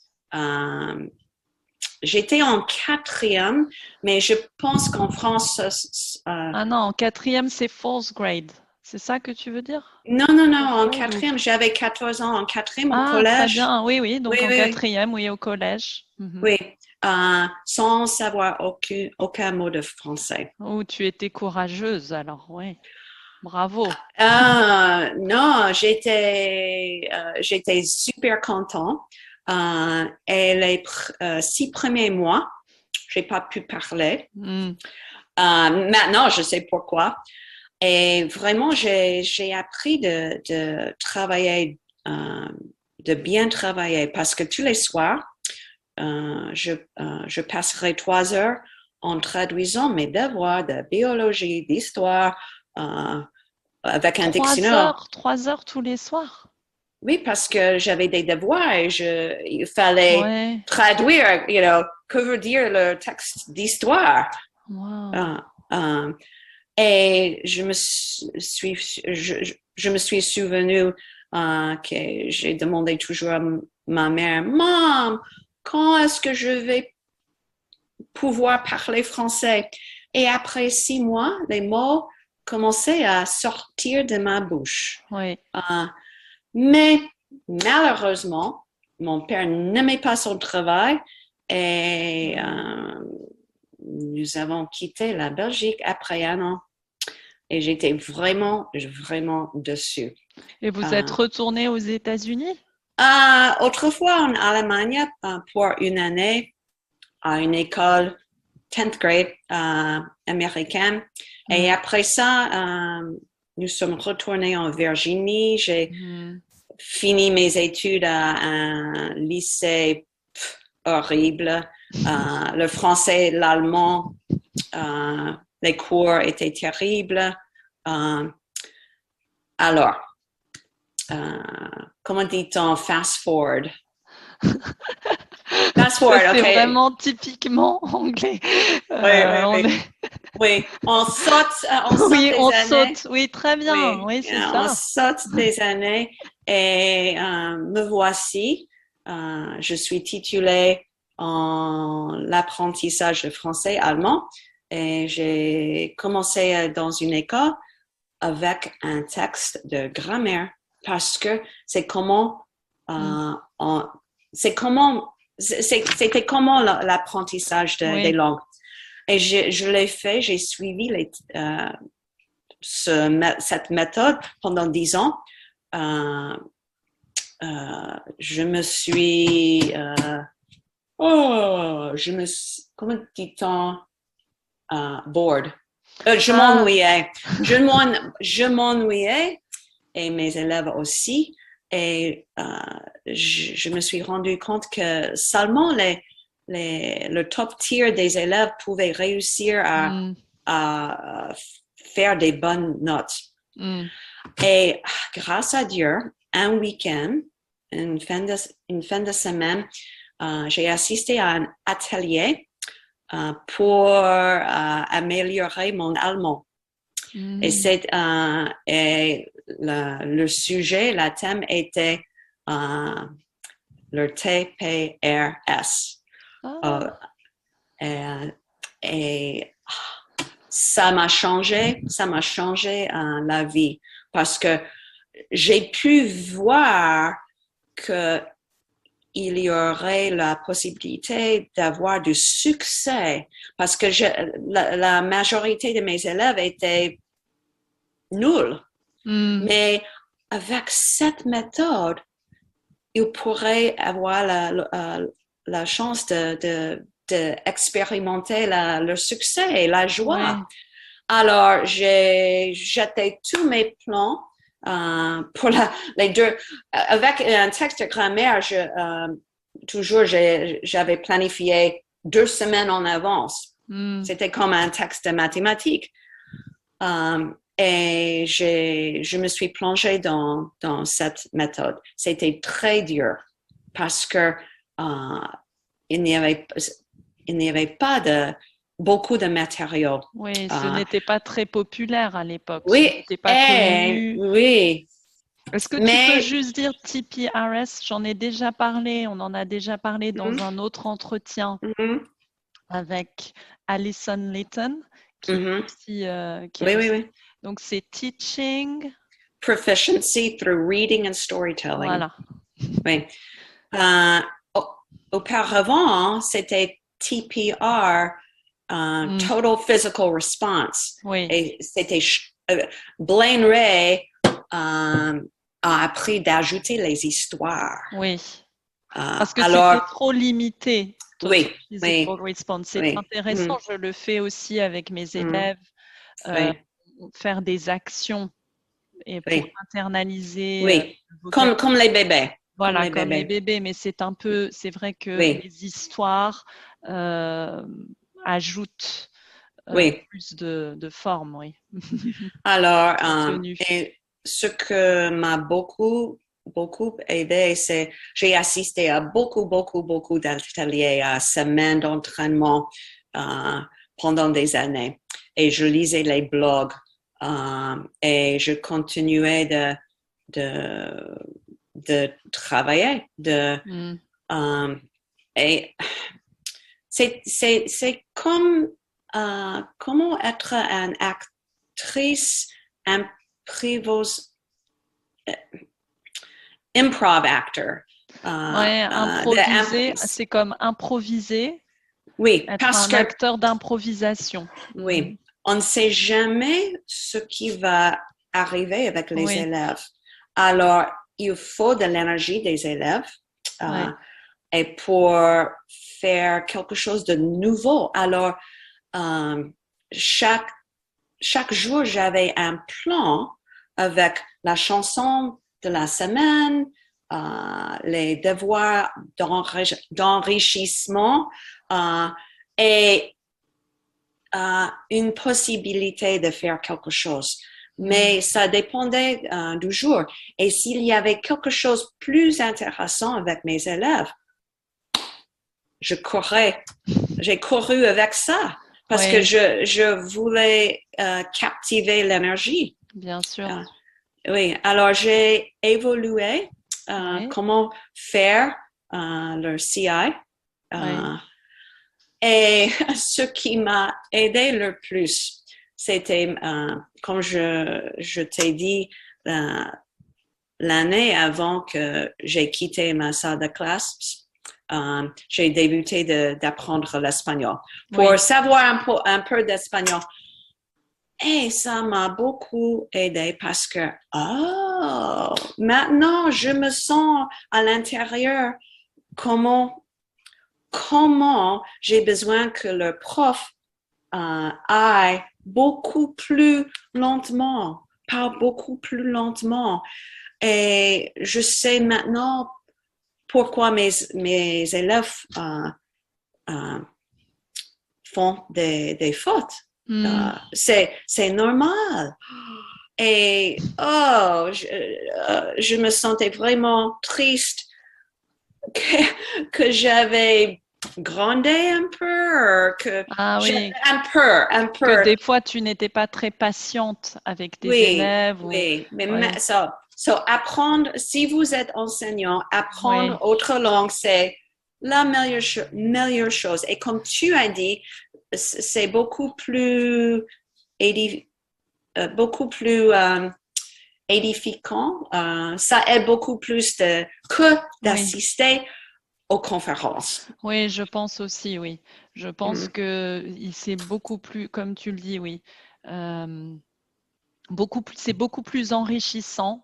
[SPEAKER 2] J'étais en 4e, mais je pense qu'en France...
[SPEAKER 1] Ah non, en 4e, c'est fourth grade. C'est ça que tu veux dire?
[SPEAKER 2] Non, en 4e, j'avais 14 ans en 4e au
[SPEAKER 1] Ah, très
[SPEAKER 2] collège.
[SPEAKER 1] bien. Oui, donc
[SPEAKER 2] Oui,
[SPEAKER 1] en
[SPEAKER 2] oui,
[SPEAKER 1] 4e, oui, au collège.
[SPEAKER 2] oui. Sans savoir aucun mot de français.
[SPEAKER 1] Oh, tu étais courageuse, alors, oui. Bravo.
[SPEAKER 2] Non, j'étais super content. Et les 6 premiers mois, j'ai pas pu parler. Maintenant, je sais pourquoi. Et vraiment, j'ai appris de travailler, de bien travailler, parce que tous les soirs, je passerai 3 heures en traduisant mes devoirs de biologie, d'histoire, avec un dictionnaire.
[SPEAKER 1] 3 heures tous les soirs?
[SPEAKER 2] Oui, parce que j'avais des devoirs et il fallait
[SPEAKER 1] Ouais.
[SPEAKER 2] traduire, que veut dire le texte d'histoire.
[SPEAKER 1] Wow.
[SPEAKER 2] Et je me suis souvenu que j'ai demandé toujours à ma mère, Maman, quand est-ce que je vais pouvoir parler français? Et après 6 mois, les mots commençaient à sortir de ma bouche.
[SPEAKER 1] Oui.
[SPEAKER 2] Mais malheureusement, mon père n'aimait pas son travail et nous avons quitté la Belgique après 1 an. Et j'étais vraiment, vraiment déçue.
[SPEAKER 1] Et vous êtes retourné aux États-Unis?
[SPEAKER 2] Autrefois en Allemagne pour 1 année à une école 10th grade américaine. Et après ça, nous sommes retournés en Virginie. J'ai fini mes études à un lycée horrible. Le français, l'allemand, les cours étaient terribles. Alors, comment dit-on fast forward? Fast forward,
[SPEAKER 1] ça, c'est
[SPEAKER 2] OK.
[SPEAKER 1] vraiment typiquement anglais.
[SPEAKER 2] Oui, on saute
[SPEAKER 1] oui,
[SPEAKER 2] des
[SPEAKER 1] on
[SPEAKER 2] années.
[SPEAKER 1] saute. Oui, très bien. Oui, c'est ça.
[SPEAKER 2] On saute des années et me voici. Je suis titulée en l'apprentissage de français allemand et j'ai commencé dans une école avec un texte de grammaire parce que c'était comment l'apprentissage des langues. Et je l'ai fait, j'ai suivi cette méthode pendant 10 ans. Je me suis, comment dit-on, bored. Je m'ennuyais. Je m'ennuyais et mes élèves aussi. Et je me suis rendu compte que seulement le top tier des élèves pouvaient réussir à faire des bonnes notes. Et grâce à Dieu, un week-end, une fin de semaine, j'ai assisté à un atelier pour améliorer mon allemand. Et le sujet, le thème était le TPRS.
[SPEAKER 1] Ah,
[SPEAKER 2] Et ça m'a changé la vie parce que j'ai pu voir que il y aurait la possibilité d'avoir du succès parce que la majorité de mes élèves étaient nuls. Mais avec cette méthode, ils pourraient avoir la chance d'expérimenter le succès et la joie.
[SPEAKER 1] ouais.
[SPEAKER 2] Alors, j'ai jeté tous mes plans pour les deux. Avec un texte de grammaire, toujours, j'avais planifié 2 semaines en avance. C'était comme un texte de mathématiques. Et je me suis plongée dans cette méthode. C'était très dur parce que il n'y avait pas beaucoup de matériaux.
[SPEAKER 1] Oui, ce n'était pas très populaire à l'époque. Ce
[SPEAKER 2] Oui,
[SPEAKER 1] n'était pas connu.
[SPEAKER 2] oui.
[SPEAKER 1] Est-ce que tu peux juste dire TPRS? J'en ai déjà parlé, on en a déjà parlé dans un autre entretien avec Alison Layton, qui est aussi...
[SPEAKER 2] oui.
[SPEAKER 1] Donc, c'est Teaching...
[SPEAKER 2] Proficiency through reading and storytelling.
[SPEAKER 1] Voilà.
[SPEAKER 2] Oui. Auparavant, c'était TPR, Total Physical Response.
[SPEAKER 1] Oui.
[SPEAKER 2] Et c'était... Blaine Ray a appris d'ajouter les histoires.
[SPEAKER 1] Oui. Parce que c'était trop limité.
[SPEAKER 2] Oui.
[SPEAKER 1] Physical response. C'est intéressant. Je le fais aussi avec mes élèves. Faire des actions et pour internaliser.
[SPEAKER 2] Comme les bébés.
[SPEAKER 1] Voilà, comme les bébés. Mais c'est vrai que les histoires ajoutent plus de forme, oui.
[SPEAKER 2] Alors, et ce que m'a beaucoup aidé, c'est j'ai assisté à beaucoup d'ateliers, à semaines d'entraînement pendant des années. Et je lisais les blogs et je continuais de travailler. Et c'est comme comment être une actrice improv actor.
[SPEAKER 1] Improviser, c'est comme improviser.
[SPEAKER 2] Oui,
[SPEAKER 1] être un acteur d'improvisation.
[SPEAKER 2] Oui, on ne sait jamais ce qui va arriver avec les élèves. Alors, il faut de l'énergie des élèves et pour faire quelque chose de nouveau. Alors, chaque jour, j'avais un plan avec la chanson de la semaine, les devoirs d'enrichissement et une possibilité de faire quelque chose. Mais ça dépendait du jour. Et s'il y avait quelque chose de plus intéressant avec mes élèves, j'ai couru avec ça parce que je voulais captiver l'énergie.
[SPEAKER 1] Bien sûr.
[SPEAKER 2] Oui, alors j'ai évolué comment faire le CI. Et ce qui m'a aidé le plus, c'était, comme je t'ai dit, l'année avant que j'ai quitté ma salle de classe, j'ai débuté d'apprendre l'espagnol. Pour savoir un peu d'espagnol. Et ça m'a beaucoup aidé parce que, maintenant, je me sens à l'intérieur comment j'ai besoin que le prof aille beaucoup plus lentement, parle beaucoup plus lentement. Et je sais maintenant pourquoi mes élèves font des fautes. C'est normal. Et je me sentais vraiment triste que j'avais grandi un peu, un peu.
[SPEAKER 1] Que des fois tu n'étais pas très patiente avec tes élèves.
[SPEAKER 2] Oui, mais ça So, apprendre, si vous êtes enseignant, apprendre
[SPEAKER 1] Oui.
[SPEAKER 2] autre langue, c'est la meilleure chose. Et comme tu as dit, c'est beaucoup plus, beaucoup plus édifiant. Ça aide beaucoup plus que d'assister aux conférences.
[SPEAKER 1] Oui, je pense aussi, oui. Je pense que c'est beaucoup plus, comme tu le dis, oui. C'est beaucoup plus enrichissant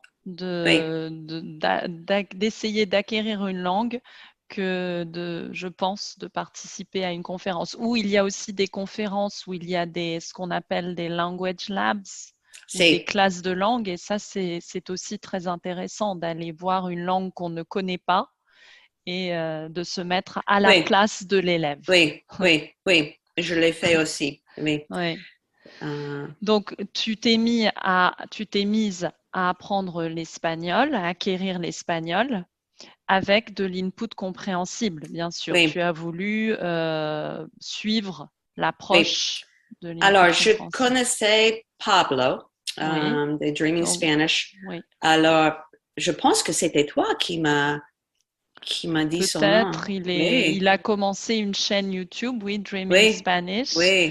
[SPEAKER 1] d'essayer d'acquérir une langue que je pense, de participer à une conférence. Ou il y a aussi des conférences où il y a ce qu'on appelle des language labs, ou des classes de langue. Et ça, c'est aussi très intéressant d'aller voir une langue qu'on ne connaît pas et de se mettre à la place de l'élève.
[SPEAKER 2] Oui, je l'ai fait aussi. Oui.
[SPEAKER 1] Donc, tu t'es mise à apprendre l'espagnol, à acquérir l'espagnol avec de l'input compréhensible, bien sûr. Tu as voulu suivre l'approche de l'input
[SPEAKER 2] Alors,
[SPEAKER 1] compréhensible.
[SPEAKER 2] je connaissais Pablo de Dreaming Spanish. Alors, je pense que c'était toi qui m'a dit son nom.
[SPEAKER 1] Peut-être, il a commencé une chaîne YouTube, Dreaming Spanish.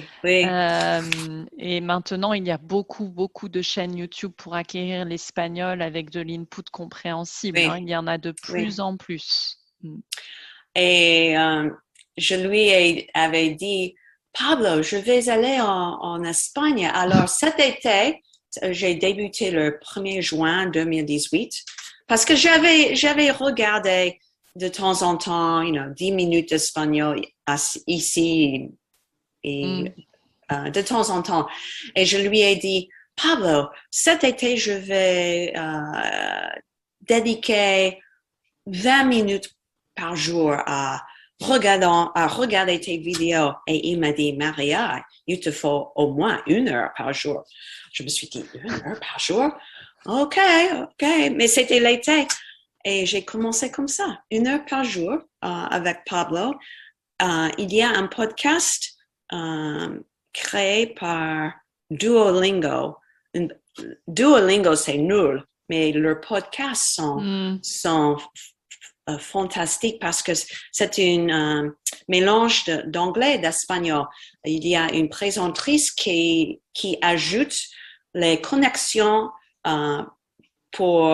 [SPEAKER 1] Et maintenant, il y a beaucoup de chaînes YouTube pour acquérir l'espagnol avec de l'input compréhensible. Il y en a de plus en plus.
[SPEAKER 2] Et je lui avais dit, Pablo, je vais aller en Espagne. Alors, cet été, j'ai débuté le 1er juin 2018 parce que j'avais regardé de temps en temps, 10 minutes d'espagnol ici et de temps en temps. Et je lui ai dit, Pablo, cet été, je vais dédiquer 20 minutes par jour à regarder tes vidéos. Et il m'a dit, Maria, il te faut au moins 1 heure par jour. Je me suis dit, 1 heure par jour? OK. Mais c'était l'été. Et j'ai commencé comme ça, 1 heure par jour avec Pablo. Il y a un podcast créé par Duolingo. Duolingo, c'est nul, mais leurs podcasts sont fantastiques parce que c'est un mélange d'anglais et d'espagnol. Il y a une présentatrice qui ajoute les connexions pour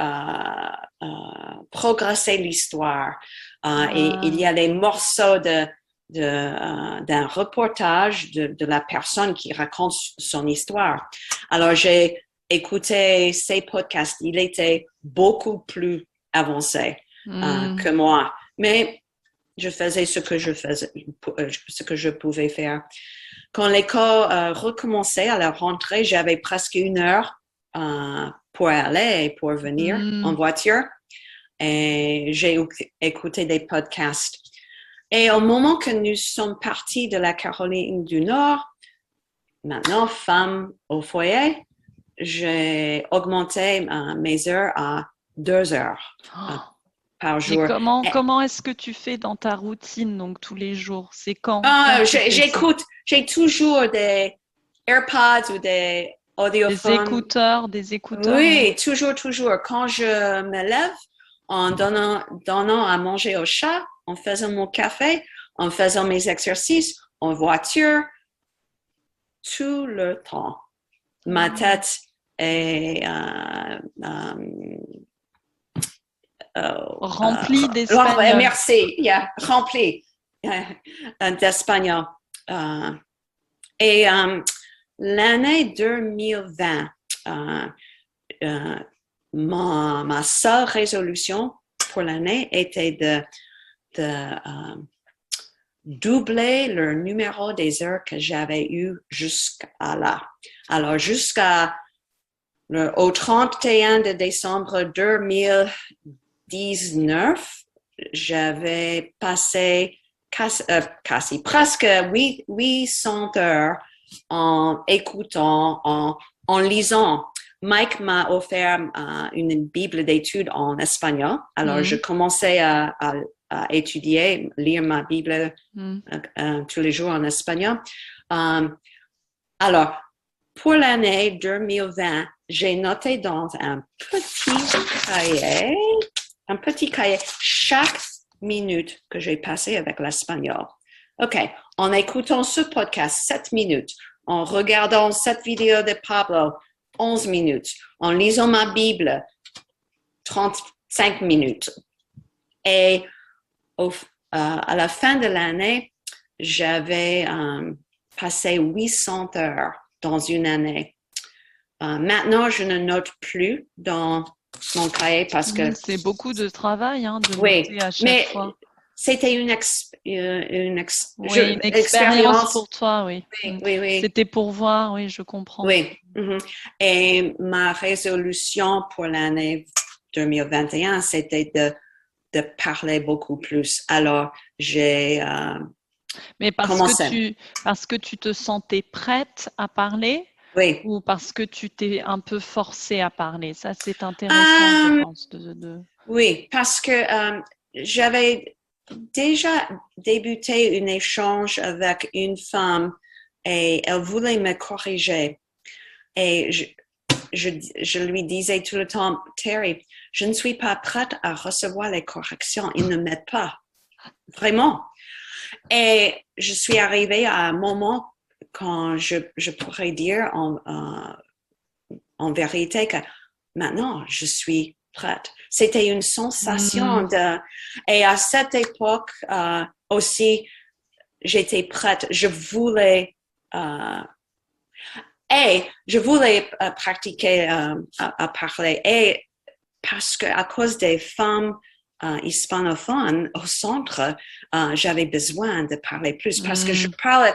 [SPEAKER 2] progresser l'histoire. Et il y a des morceaux d'un reportage de la personne qui raconte son histoire. Alors, j'ai écouté ces podcasts. Il était beaucoup plus avancé que moi. Mais je faisais ce que je pouvais faire. Quand l'école recommençait à la rentrée, j'avais presque 1 heure pour aller et pour venir en voiture. Et j'ai écouté des podcasts. Et au moment que nous sommes partis de la Caroline du Nord, maintenant, femme au foyer, j'ai augmenté mes heures à 2 heures par jour.
[SPEAKER 1] Et comment est-ce que tu fais dans ta routine, donc tous les jours? C'est quand?
[SPEAKER 2] J'écoute, j'ai toujours des AirPods ou des audiophones.
[SPEAKER 1] Des écouteurs.
[SPEAKER 2] Oui, toujours. Quand je me lève, en donnant à manger au chat, en faisant mon café, en faisant mes exercices, en voiture, tout le temps. Ma tête est
[SPEAKER 1] remplie d'espagnol.
[SPEAKER 2] Merci, remplie d'espagnol. Et l'année 2020, ma seule résolution pour l'année était de doubler le numéro des heures que j'avais eu jusqu'à là. Alors, au 31 de décembre 2019, j'avais passé presque 800 heures en écoutant, en lisant. Mike m'a offert une Bible d'études en espagnol. Alors, je commençais à étudier, lire ma Bible tous les jours en espagnol. Alors, pour l'année 2020, j'ai noté dans un petit cahier, chaque minute que j'ai passée avec l'espagnol. OK, en écoutant ce podcast, 7 minutes. En regardant cette vidéo de Pablo, 11 minutes. En lisant ma Bible, 35 minutes. Et à la fin de l'année, j'avais passé 800 heures dans une année. Maintenant, je ne note plus dans mon cahier parce que...
[SPEAKER 1] C'est beaucoup de travail de noter à chaque fois.
[SPEAKER 2] C'était une
[SPEAKER 1] expérience pour toi, oui.
[SPEAKER 2] Oui.
[SPEAKER 1] C'était pour voir, oui, je comprends.
[SPEAKER 2] Oui. Et ma résolution pour l'année 2021, c'était de parler beaucoup plus. Alors, j'ai
[SPEAKER 1] Mais parce que tu te sentais prête à parler?
[SPEAKER 2] Oui.
[SPEAKER 1] Ou parce que tu t'es un peu forcée à parler? Ça, c'est intéressant, je pense.
[SPEAKER 2] Oui, parce que j'avais déjà débuté un échange avec une femme et elle voulait me corriger. Et je lui disais tout le temps, Terry, je ne suis pas prête à recevoir les corrections. Ils ne m'aident pas. Vraiment. Et je suis arrivée à un moment quand je pourrais dire en vérité que maintenant, je suis prête. C'était une sensation Et à cette époque aussi, j'étais prête. Je voulais pratiquer à parler. Et parce que à cause des femmes hispanophones au centre, j'avais besoin de parler plus parce que je parlais.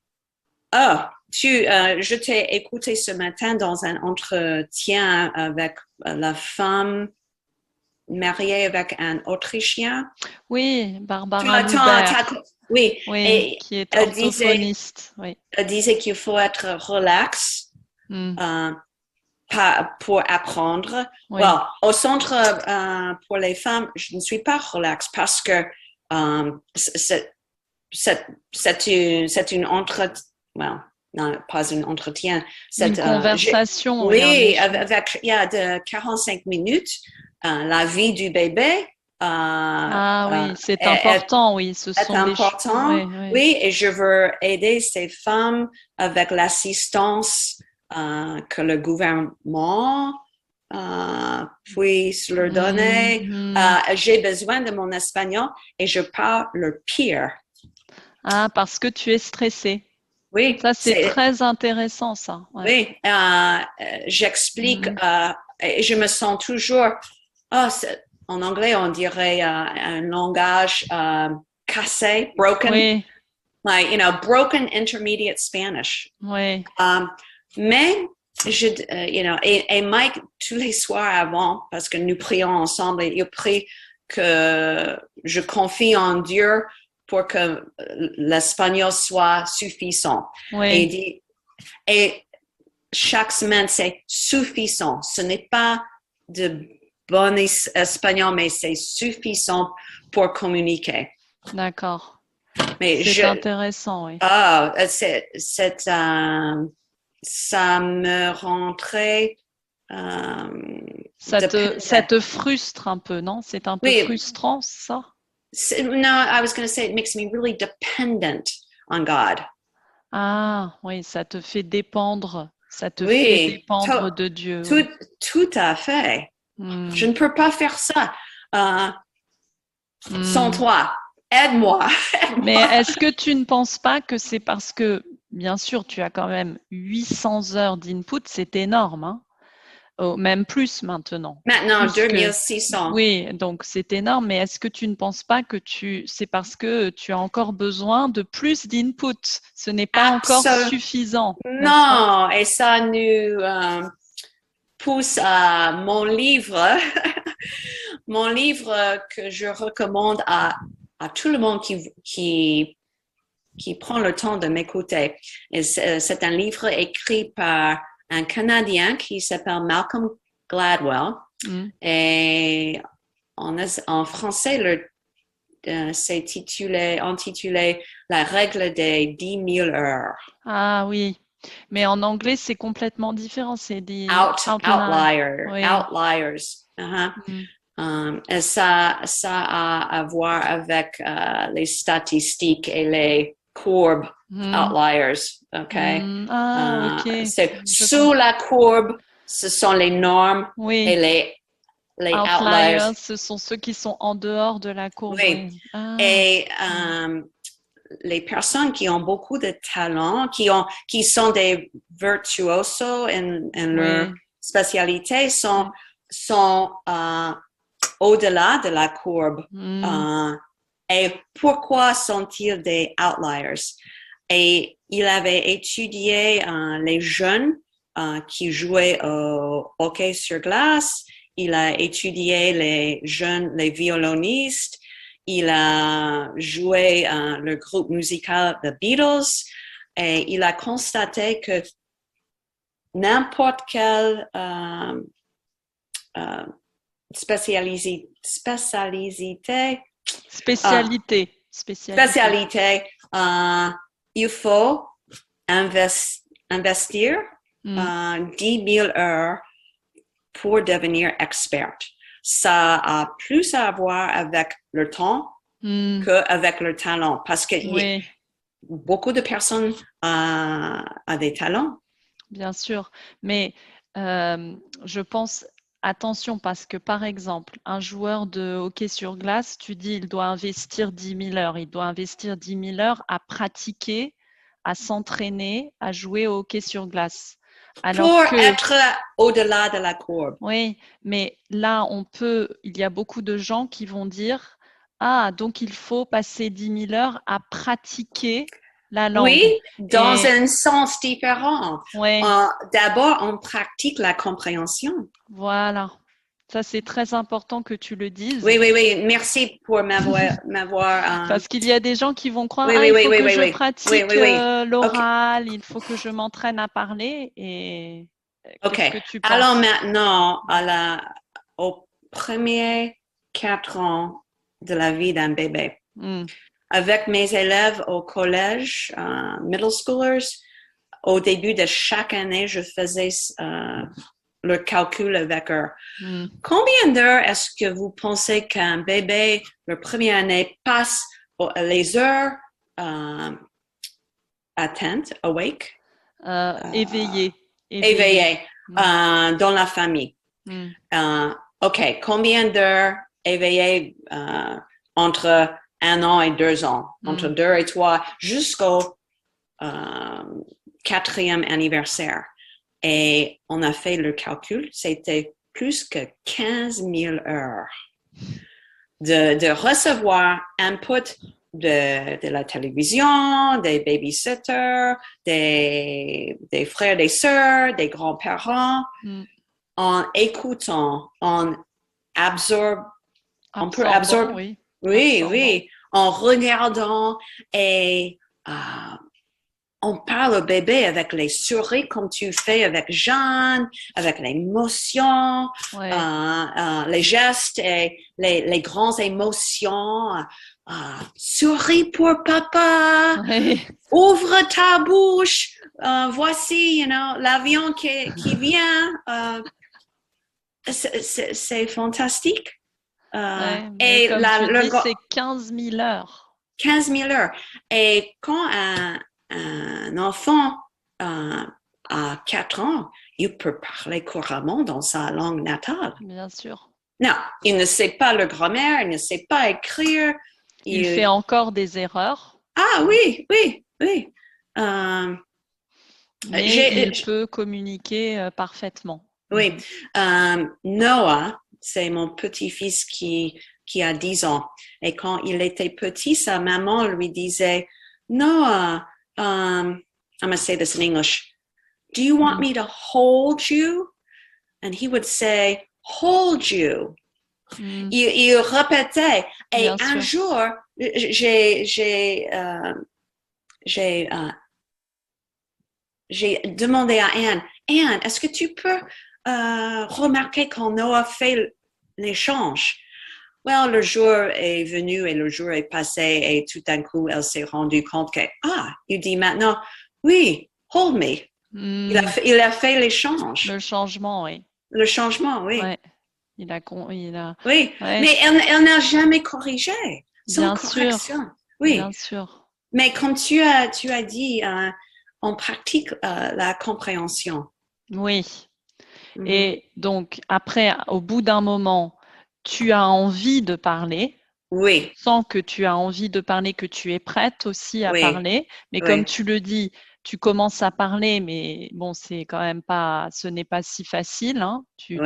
[SPEAKER 2] Je t'ai écouté ce matin dans un entretien avec la femme mariée avec un Autrichien.
[SPEAKER 1] Oui, Barbara Hubert.
[SPEAKER 2] Oui,
[SPEAKER 1] et qui est orthophoniste.
[SPEAKER 2] Elle disait qu'il faut être relax pour apprendre.
[SPEAKER 1] Oui.
[SPEAKER 2] Well, au centre pour les femmes, je ne suis pas relax parce que c'est une entretien. Well, non, pas un entretien.
[SPEAKER 1] Une conversation.
[SPEAKER 2] Oui, avec de 45 minutes, la vie du bébé.
[SPEAKER 1] Oui, c'est important, oui.
[SPEAKER 2] C'est important, oui, et je veux aider ces femmes avec l'assistance que le gouvernement puisse leur donner. J'ai besoin de mon espagnol et je parle le pire.
[SPEAKER 1] Ah, parce que tu es stressée.
[SPEAKER 2] Oui.
[SPEAKER 1] Ça, c'est très intéressant, ça.
[SPEAKER 2] Ouais. Oui, j'explique et je me sens toujours... en anglais, on dirait un langage cassé, broken.
[SPEAKER 1] Oui.
[SPEAKER 2] Like, broken intermediate Spanish.
[SPEAKER 1] Oui.
[SPEAKER 2] Mais, et Mike, tous les soirs avant, parce que nous prions ensemble, il prie que je confie en Dieu pour que l'espagnol soit suffisant.
[SPEAKER 1] Oui.
[SPEAKER 2] Et chaque semaine, c'est suffisant. Ce n'est pas de bon espagnol, mais c'est suffisant pour communiquer.
[SPEAKER 1] D'accord.
[SPEAKER 2] Mais
[SPEAKER 1] c'est intéressant, oui.
[SPEAKER 2] Ça me rend très...
[SPEAKER 1] ça te frustre un peu, non? C'est un peu frustrant, ça?
[SPEAKER 2] No, I was going to say it makes me really dependent on God.
[SPEAKER 1] Ah, oui, ça te fait dépendre. Ça te fait dépendre de Dieu.
[SPEAKER 2] Tout à fait. Je ne peux pas faire ça sans toi. Aide-moi.
[SPEAKER 1] Mais est-ce que tu ne penses pas que c'est parce que, bien sûr, tu as quand même 800 heures d'input, c'est énorme, hein? Même plus maintenant.
[SPEAKER 2] Maintenant, 2600.
[SPEAKER 1] Oui, donc c'est énorme, mais est-ce que tu ne penses pas que c'est parce que tu as encore besoin de plus d'input? Ce n'est pas encore suffisant.
[SPEAKER 2] Non, et ça nous pousse à mon livre, mon livre que je recommande à tout le monde qui prend le temps de m'écouter. C'est un livre écrit par un Canadien qui s'appelle Malcolm Gladwell. Et en français, c'est intitulé La règle des 10 000 heures.
[SPEAKER 1] Ah oui, Mais en anglais, c'est complètement différent. C'est des outliers. Oui.
[SPEAKER 2] Outliers. Et ça a à voir avec les statistiques et les courbes. Outliers, OK?
[SPEAKER 1] OK.
[SPEAKER 2] C'est sous la courbe, ce sont les normes et les outliers.
[SPEAKER 1] Ce sont ceux qui sont en dehors de la courbe.
[SPEAKER 2] Oui. Et les personnes qui ont beaucoup de talent, qui sont des virtuosos en leur spécialité, sont au-delà de la courbe. Et pourquoi sont-ils des outliers? Et il avait étudié les jeunes qui jouaient au hockey sur glace. Il a étudié les jeunes, les violonistes. Il a joué le groupe musical The Beatles. Et il a constaté que n'importe quelle spécialité, il faut investir 10 000 heures pour devenir expert. Ça a plus à voir avec le temps qu'avec le talent, parce que beaucoup de personnes ont des talents.
[SPEAKER 1] Bien sûr, mais je pense, attention, parce que par exemple, un joueur de hockey sur glace, tu dis il doit investir 10 000 heures. Il doit investir 10 000 heures à pratiquer, à s'entraîner, à jouer au hockey sur glace.
[SPEAKER 2] Alors pour être au-delà de la courbe.
[SPEAKER 1] Oui, mais là, il y a beaucoup de gens qui vont dire, donc il faut passer 10 000 heures à pratiquer la langue.
[SPEAKER 2] Oui, dans un sens différent.
[SPEAKER 1] Oui.
[SPEAKER 2] D'abord, on pratique la compréhension.
[SPEAKER 1] Voilà. Ça, c'est très important que tu le dises.
[SPEAKER 2] Oui. Merci pour m'avoir
[SPEAKER 1] Parce qu'il y a des gens qui vont croire, il faut que je pratique l'oral, il faut que je m'entraîne à parler. Et qu'est-ce que tu penses?
[SPEAKER 2] Alors maintenant, aux premiers 4 ans de la vie d'un bébé, avec mes élèves au collège, middle schoolers, au début de chaque année, je faisais le calcul avec eux. Combien d'heures est-ce que vous pensez qu'un bébé, la première année, passe les heures attentes, awake?
[SPEAKER 1] Éveillé
[SPEAKER 2] dans la famille. Combien d'heures éveillé entre 1 an et 2 ans, entre 2 et 3, jusqu'au 4e anniversaire. Et on a fait le calcul, c'était plus que 15 000 heures de recevoir input de la télévision, des babysitters, des frères, des sœurs, des grands-parents, en écoutant, on peut absorber, oui, en regardant et on parle au bébé avec les sourires comme tu fais avec Jeanne, avec l'émotion, les gestes et les grandes émotions. Souris pour papa, ouvre ta bouche, voici, l'avion qui vient. C'est fantastique.
[SPEAKER 1] Et comme tu dis, c'est 15 000 heures.
[SPEAKER 2] 15 000 heures. Et quand un enfant à 4 ans, il peut parler couramment dans sa langue natale.
[SPEAKER 1] Bien sûr.
[SPEAKER 2] Non, il ne sait pas le grammaire, il ne sait pas écrire.
[SPEAKER 1] Il fait encore des erreurs.
[SPEAKER 2] Ah oui.
[SPEAKER 1] Mais il peut communiquer parfaitement.
[SPEAKER 2] Oui. Noah, c'est mon petit-fils qui a 10 ans. Et quand il était petit, sa maman lui disait, Noah, I'm going to say this in English. Do you want me to hold you? And he would say, hold you. Il répétait. Et un jour, j'ai demandé à Anne, est-ce que tu peux remarquer quand Noah fait l'échange? Well, le jour est venu et le jour est passé et tout d'un coup, elle s'est rendue compte que, il dit maintenant, oui, hold me. Il a fait l'échange.
[SPEAKER 1] Le changement, oui.
[SPEAKER 2] Le changement, oui.
[SPEAKER 1] Ouais. Il a...
[SPEAKER 2] Oui,
[SPEAKER 1] Ouais.
[SPEAKER 2] mais elle n'a jamais corrigé. Sans
[SPEAKER 1] Bien
[SPEAKER 2] correction.
[SPEAKER 1] sûr.
[SPEAKER 2] Oui.
[SPEAKER 1] Bien sûr.
[SPEAKER 2] Mais comme tu as dit, on pratique la compréhension.
[SPEAKER 1] Oui. Et donc, après, au bout d'un moment, tu as envie de parler.
[SPEAKER 2] Oui.
[SPEAKER 1] Sans que tu as envie de parler, que tu es prête aussi à parler. Mais comme tu le dis, tu commences à parler, mais bon, c'est quand même pas, ce n'est pas si facile. Hein.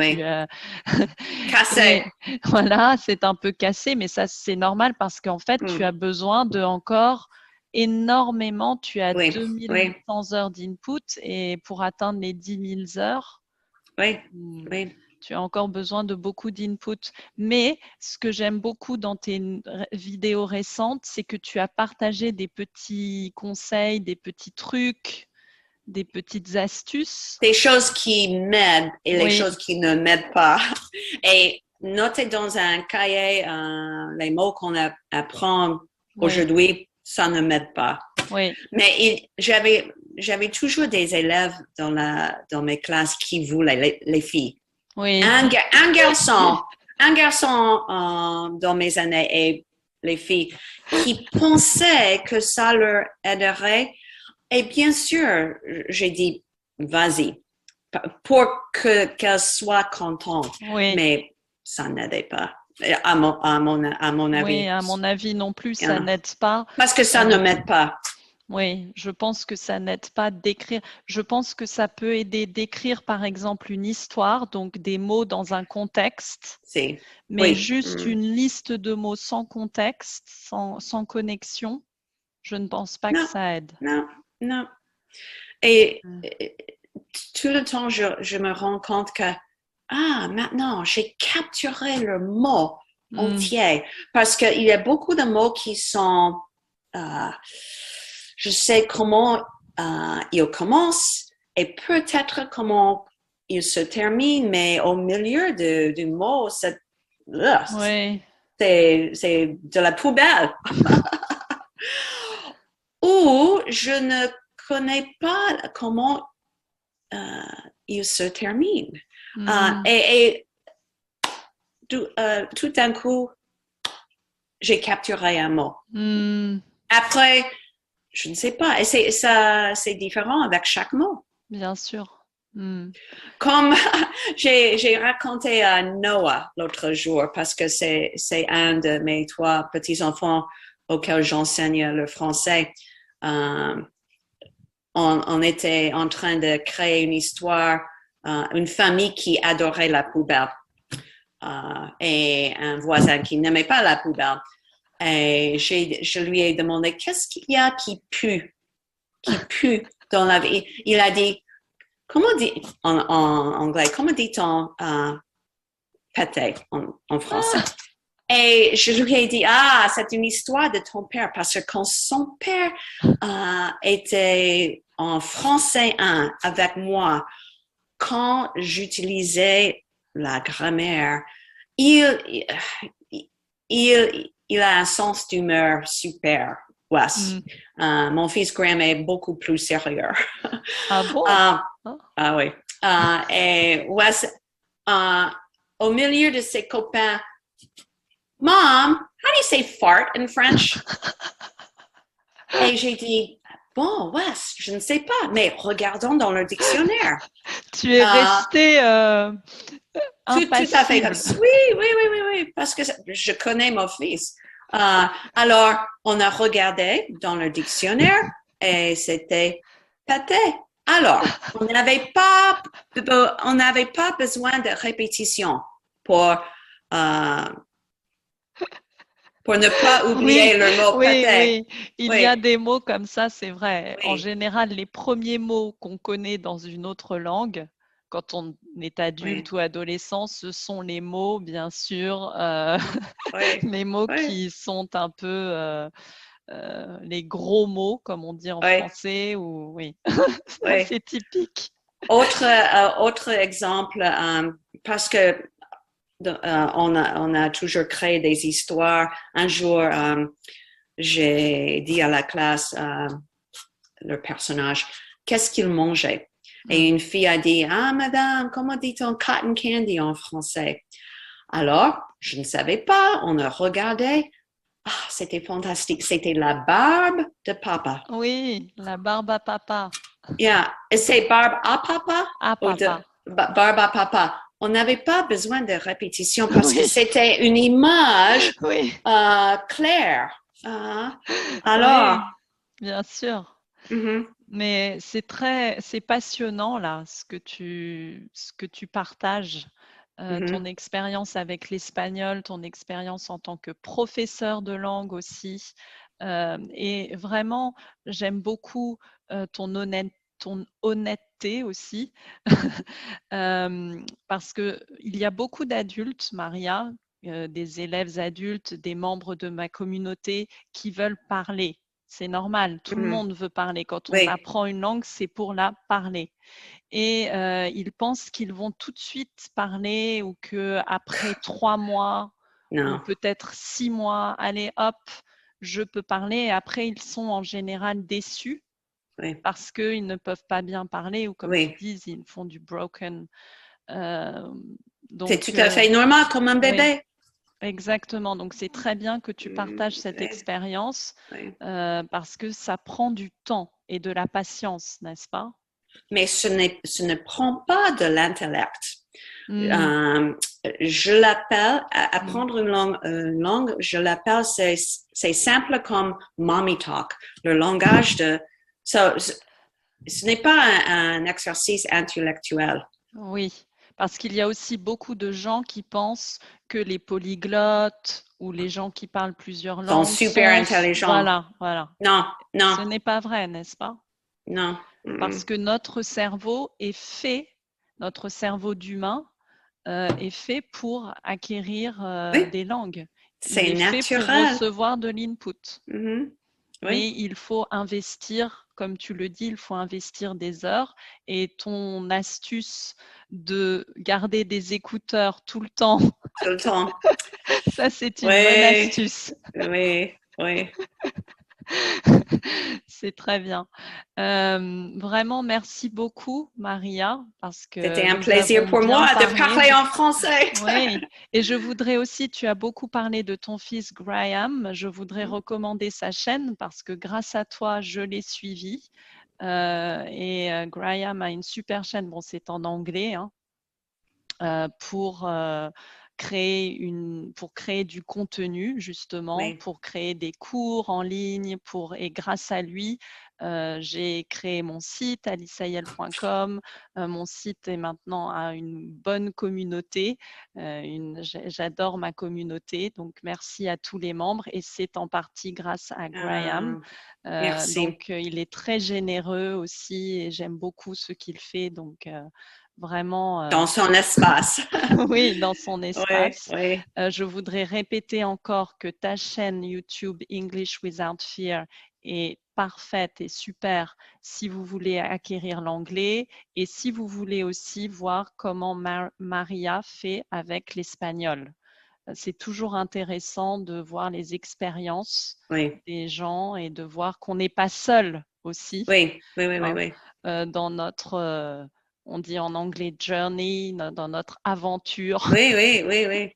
[SPEAKER 2] Cassé.
[SPEAKER 1] Voilà, c'est un peu cassé, mais ça, c'est normal parce qu'en fait, tu as besoin de encore énormément. Tu as 2800 heures d'input et pour atteindre les 10 000 heures, tu as encore besoin de beaucoup d'input. Mais ce que j'aime beaucoup dans tes vidéos récentes, c'est que tu as partagé des petits conseils, des petits trucs, des petites astuces.
[SPEAKER 2] Des choses qui m'aident et les choses qui ne m'aident pas. Et noter dans un cahier les mots qu'on apprend aujourd'hui, ça ne m'aide pas.
[SPEAKER 1] Oui.
[SPEAKER 2] Mais j'avais toujours des élèves dans mes classes qui voulaient, les filles.
[SPEAKER 1] Oui.
[SPEAKER 2] Un garçon dans mes années et les filles qui pensaient que ça leur aiderait. Et bien sûr, j'ai dit, vas-y, pour qu'elle soit contente.
[SPEAKER 1] Oui.
[SPEAKER 2] Mais ça n'aidait pas. À mon avis.
[SPEAKER 1] Oui, à mon avis non plus, ça n'aide pas.
[SPEAKER 2] Parce que ça ne m'aide pas.
[SPEAKER 1] Oui, je pense que ça n'aide pas d'écrire. Je pense que ça peut aider d'écrire, par exemple, une histoire, donc des mots dans un contexte, mais juste une liste de mots sans contexte, sans connexion, je ne pense pas que ça aide.
[SPEAKER 2] Non. Et tout le temps, je me rends compte que, maintenant, j'ai capturé le mot entier. Parce qu'il y a beaucoup de mots qui sont... je sais comment il commence et peut-être comment il se termine, mais au milieu du mot, c'est de la poubelle. Ou je ne connais pas comment il se termine. Et tout d'un coup, j'ai capturé un mot. Après, je ne sais pas. Et c'est différent avec chaque mot.
[SPEAKER 1] Bien sûr.
[SPEAKER 2] Comme j'ai raconté à Noah l'autre jour, parce que c'est un de mes 3 petits-enfants auxquels j'enseigne le français. On était en train de créer une histoire, une famille qui adorait la poubelle et un voisin qui n'aimait pas la poubelle. Et je lui ai demandé, qu'est-ce qu'il y a qui pue dans la vie? Il a dit, comment dit en anglais, comment dit-on pâté en français? Et je lui ai dit, c'est une histoire de ton père, parce que quand son père était en français 1 avec moi, quand j'utilisais la grammaire, il a un sens d'humeur super. Wes. Mon fils Graham est beaucoup plus sérieux.
[SPEAKER 1] Ah bon?
[SPEAKER 2] Oui. Et Wes, au milieu de ses copains, Mom, how do you say fart in French? Et j'ai dit, bon, Wes, je ne sais pas, mais regardons dans le dictionnaire.
[SPEAKER 1] Tu es resté impassible.
[SPEAKER 2] Tout à fait. Oui, parce que je connais mon fils. Alors, on a regardé dans le dictionnaire et c'était pâté. Alors, on n'avait pas besoin de répétition pour ne pas oublier le mot pâté.
[SPEAKER 1] Oui. Il y a des mots comme ça, c'est vrai. En général, les premiers mots qu'on connaît dans une autre langue, quand on est adulte ou adolescent, ce sont les mots, bien sûr, les mots qui sont un peu les gros mots, comme on dit en français. C'est typique.
[SPEAKER 2] Autre exemple, parce que on a toujours créé des histoires. Un jour, j'ai dit à la classe, le personnage, qu'est-ce qu'ils mangeaient. Et une fille a dit, ah, madame, comment dit-on cotton candy en français? Alors, je ne savais pas, on a regardé. Ah, c'était fantastique. C'était la barbe de papa.
[SPEAKER 1] Oui, la barbe à papa.
[SPEAKER 2] Yeah. Et c'est barbe à papa
[SPEAKER 1] À
[SPEAKER 2] ou de
[SPEAKER 1] papa.
[SPEAKER 2] barbe à papa. On n'avait pas besoin de répétition parce que
[SPEAKER 1] Oui,
[SPEAKER 2] c'était une image
[SPEAKER 1] oui,
[SPEAKER 2] claire. Alors,
[SPEAKER 1] oui, bien sûr.
[SPEAKER 2] mhm,
[SPEAKER 1] Mais c'est passionnant là, ce que tu partages, ton
[SPEAKER 2] mhm,
[SPEAKER 1] expérience avec l'espagnol, ton expérience en tant que professeur de langue aussi. Et vraiment, j'aime beaucoup ton honnêteté aussi, parce qu'il y a beaucoup d'adultes, Maria, des élèves adultes, des membres de ma communauté qui veulent parler. C'est normal, tout le
[SPEAKER 2] mhm.
[SPEAKER 1] monde veut parler. Quand on
[SPEAKER 2] Oui,
[SPEAKER 1] apprend une langue, c'est pour la parler. Et ils pensent qu'ils vont tout de suite parler ou qu'après 3 mois ou
[SPEAKER 2] non,
[SPEAKER 1] peut-être 6 mois, allez hop, je peux parler. Et après, ils sont en général déçus
[SPEAKER 2] oui,
[SPEAKER 1] parce qu'ils ne peuvent pas bien parler ou comme tu
[SPEAKER 2] oui.
[SPEAKER 1] dis, ils font du broken. Euh,
[SPEAKER 2] C'est
[SPEAKER 1] donc,
[SPEAKER 2] tout à fait normal comme un
[SPEAKER 1] oui,
[SPEAKER 2] bébé.
[SPEAKER 1] exactement. Donc, c'est très bien que tu
[SPEAKER 2] Mm,
[SPEAKER 1] partages cette
[SPEAKER 2] oui,
[SPEAKER 1] expérience
[SPEAKER 2] oui.
[SPEAKER 1] parce que ça prend du temps et de la patience, n'est-ce pas?
[SPEAKER 2] Mais ce ne prend pas de l'intellect.
[SPEAKER 1] Mm,
[SPEAKER 2] Euh, je l'appelle,
[SPEAKER 1] mm.
[SPEAKER 2] apprendre une langue, je l'appelle, c'est simple comme mommy talk, le langage de... So, ce n'est pas un exercice intellectuel.
[SPEAKER 1] Oui, parce qu'il y a aussi beaucoup de gens qui pensent que les polyglottes ou les gens qui parlent plusieurs
[SPEAKER 2] Ils sont
[SPEAKER 1] langues
[SPEAKER 2] super
[SPEAKER 1] sont...
[SPEAKER 2] intelligents.
[SPEAKER 1] Voilà, voilà.
[SPEAKER 2] Non, non,
[SPEAKER 1] Ce n'est pas vrai, n'est-ce pas?
[SPEAKER 2] non.
[SPEAKER 1] Parce que notre cerveau d'humain est fait pour acquérir
[SPEAKER 2] Oui,
[SPEAKER 1] des langues. Il
[SPEAKER 2] c'est
[SPEAKER 1] est fait pour
[SPEAKER 2] naturel.
[SPEAKER 1] recevoir de l'input.
[SPEAKER 2] Mhm.
[SPEAKER 1] Mais
[SPEAKER 2] Oui,
[SPEAKER 1] il faut investir, comme tu le dis, il faut investir des heures. Et ton astuce de garder des écouteurs tout le temps,
[SPEAKER 2] tout le temps.
[SPEAKER 1] ça c'est une bonne
[SPEAKER 2] Oui,
[SPEAKER 1] astuce.
[SPEAKER 2] oui, oui.
[SPEAKER 1] C'est très bien. Vraiment, merci beaucoup, Maria, parce que
[SPEAKER 2] C'était un
[SPEAKER 1] nous
[SPEAKER 2] plaisir
[SPEAKER 1] avons
[SPEAKER 2] pour
[SPEAKER 1] bien
[SPEAKER 2] moi de
[SPEAKER 1] parlé.
[SPEAKER 2] parler en français.
[SPEAKER 1] Oui, et je voudrais aussi, tu as beaucoup parlé de ton fils Graham, je voudrais recommander sa chaîne parce que grâce à toi, je l'ai suivi. Graham a une super chaîne, bon, c'est en anglais, hein, pour pour créer du contenu, justement,
[SPEAKER 2] Oui.
[SPEAKER 1] pour créer des cours en ligne, et grâce à lui, j'ai créé mon site alisaïel.com. Mon site est maintenant à une bonne communauté. J'adore ma communauté, donc merci à tous les membres et c'est en partie grâce à Graham.
[SPEAKER 2] Merci.
[SPEAKER 1] Il est très généreux aussi et j'aime beaucoup ce qu'il fait. Donc, vraiment,
[SPEAKER 2] Dans son espace.
[SPEAKER 1] oui, dans son
[SPEAKER 2] Oui,
[SPEAKER 1] espace.
[SPEAKER 2] oui.
[SPEAKER 1] Je voudrais répéter encore que ta chaîne YouTube English Without Fear est parfaite et super si vous voulez acquérir l'anglais et si vous voulez aussi voir comment Maria fait avec l'espagnol. C'est toujours intéressant de voir les expériences
[SPEAKER 2] Oui,
[SPEAKER 1] des gens et de voir qu'on n'est pas seul aussi,
[SPEAKER 2] oui, oui, oui, oui,
[SPEAKER 1] hein,
[SPEAKER 2] oui.
[SPEAKER 1] dans notre, on dit en anglais journey, dans notre aventure.
[SPEAKER 2] Oui, oui, oui, oui.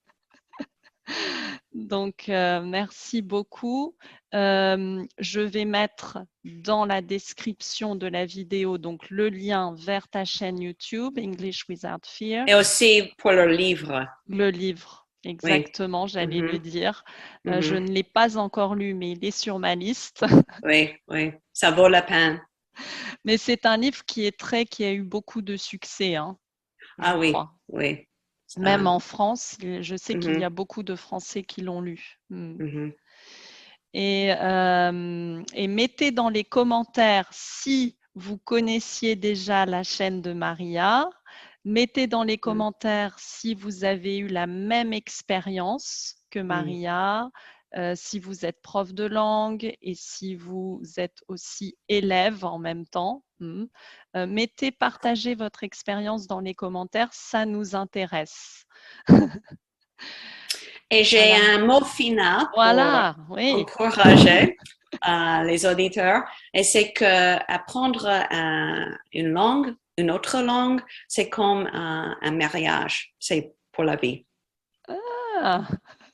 [SPEAKER 1] Donc, merci beaucoup. Je vais mettre dans la description de la vidéo donc le lien vers ta chaîne YouTube English Without Fear,
[SPEAKER 2] Et aussi pour le livre.
[SPEAKER 1] le livre.
[SPEAKER 2] Oui.
[SPEAKER 1] Exactement, j'allais le
[SPEAKER 2] Mhm,
[SPEAKER 1] dire. Je
[SPEAKER 2] mhm.
[SPEAKER 1] ne l'ai pas encore lu, mais il est sur ma liste.
[SPEAKER 2] Oui, oui. Ça vaut la peine.
[SPEAKER 1] Mais c'est un livre qui a eu beaucoup de succès, hein, je
[SPEAKER 2] Ah oui,
[SPEAKER 1] crois.
[SPEAKER 2] oui.
[SPEAKER 1] Même en France, je sais qu'il y
[SPEAKER 2] Mhm,
[SPEAKER 1] a beaucoup de Français qui l'ont lu.
[SPEAKER 2] mhm.
[SPEAKER 1] Et mettez dans les commentaires si vous connaissiez déjà la chaîne de Maria. Mettez dans les
[SPEAKER 2] Mm,
[SPEAKER 1] commentaires si vous avez eu la même expérience que
[SPEAKER 2] mm.
[SPEAKER 1] Maria, si vous êtes prof de langue et si vous êtes aussi élève en même temps. Partagez votre expérience dans les commentaires, ça nous intéresse.
[SPEAKER 2] Et j'ai
[SPEAKER 1] Voilà.
[SPEAKER 2] un mot final pour
[SPEAKER 1] Voilà, oui.
[SPEAKER 2] encourager. les auditeurs. Et c'est que apprendre une langue, une autre langue, c'est comme un mariage. C'est pour la vie.
[SPEAKER 1] Ah,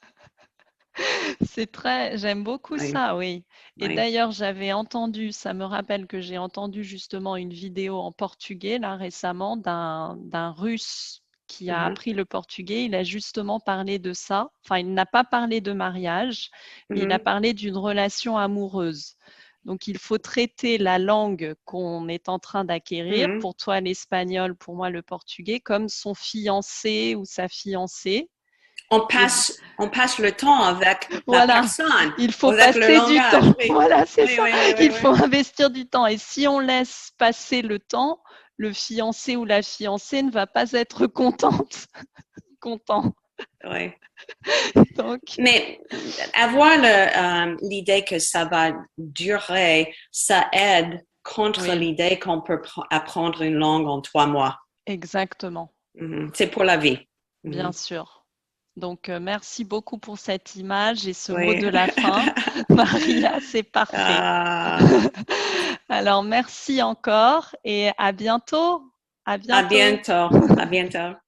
[SPEAKER 1] j'aime beaucoup
[SPEAKER 2] Oui,
[SPEAKER 1] ça, oui. Et
[SPEAKER 2] oui.
[SPEAKER 1] d'ailleurs, j'avais entendu, ça me rappelle que j'ai entendu justement une vidéo en portugais là récemment d'un Russe qui a
[SPEAKER 2] Mhm,
[SPEAKER 1] appris le portugais. Il a justement parlé de ça. Enfin, il n'a pas parlé de mariage, mais il a
[SPEAKER 2] mhm,
[SPEAKER 1] parlé d'une relation amoureuse. Donc, il faut traiter la langue qu'on est en train d'acquérir,
[SPEAKER 2] mhm.
[SPEAKER 1] pour toi l'espagnol, pour moi le portugais, comme son fiancé ou sa fiancée. Et
[SPEAKER 2] On passe le temps avec la
[SPEAKER 1] voilà,
[SPEAKER 2] personne,
[SPEAKER 1] il faut
[SPEAKER 2] avec le
[SPEAKER 1] passer du
[SPEAKER 2] langage.
[SPEAKER 1] temps.
[SPEAKER 2] Oui,
[SPEAKER 1] Voilà, c'est
[SPEAKER 2] oui,
[SPEAKER 1] ça.
[SPEAKER 2] oui, oui, oui,
[SPEAKER 1] Il faut
[SPEAKER 2] oui.
[SPEAKER 1] investir du temps. Et si on laisse passer le temps, le fiancé ou la fiancée ne va pas être contente, content.
[SPEAKER 2] Oui.
[SPEAKER 1] Donc,
[SPEAKER 2] Mais avoir l'idée que ça va durer, ça aide contre
[SPEAKER 1] oui,
[SPEAKER 2] l'idée qu'on peut apprendre une langue en 3 mois.
[SPEAKER 1] exactement,
[SPEAKER 2] Mhm. C'est pour la vie.
[SPEAKER 1] bien
[SPEAKER 2] Mhm.
[SPEAKER 1] sûr. Donc, merci beaucoup pour cette image et ce mot
[SPEAKER 2] Oui.
[SPEAKER 1] de la fin. Maria, c'est parfait.
[SPEAKER 2] Ah,
[SPEAKER 1] Alors, merci encore et à bientôt. À
[SPEAKER 2] à
[SPEAKER 1] bientôt.
[SPEAKER 2] bientôt. À bientôt.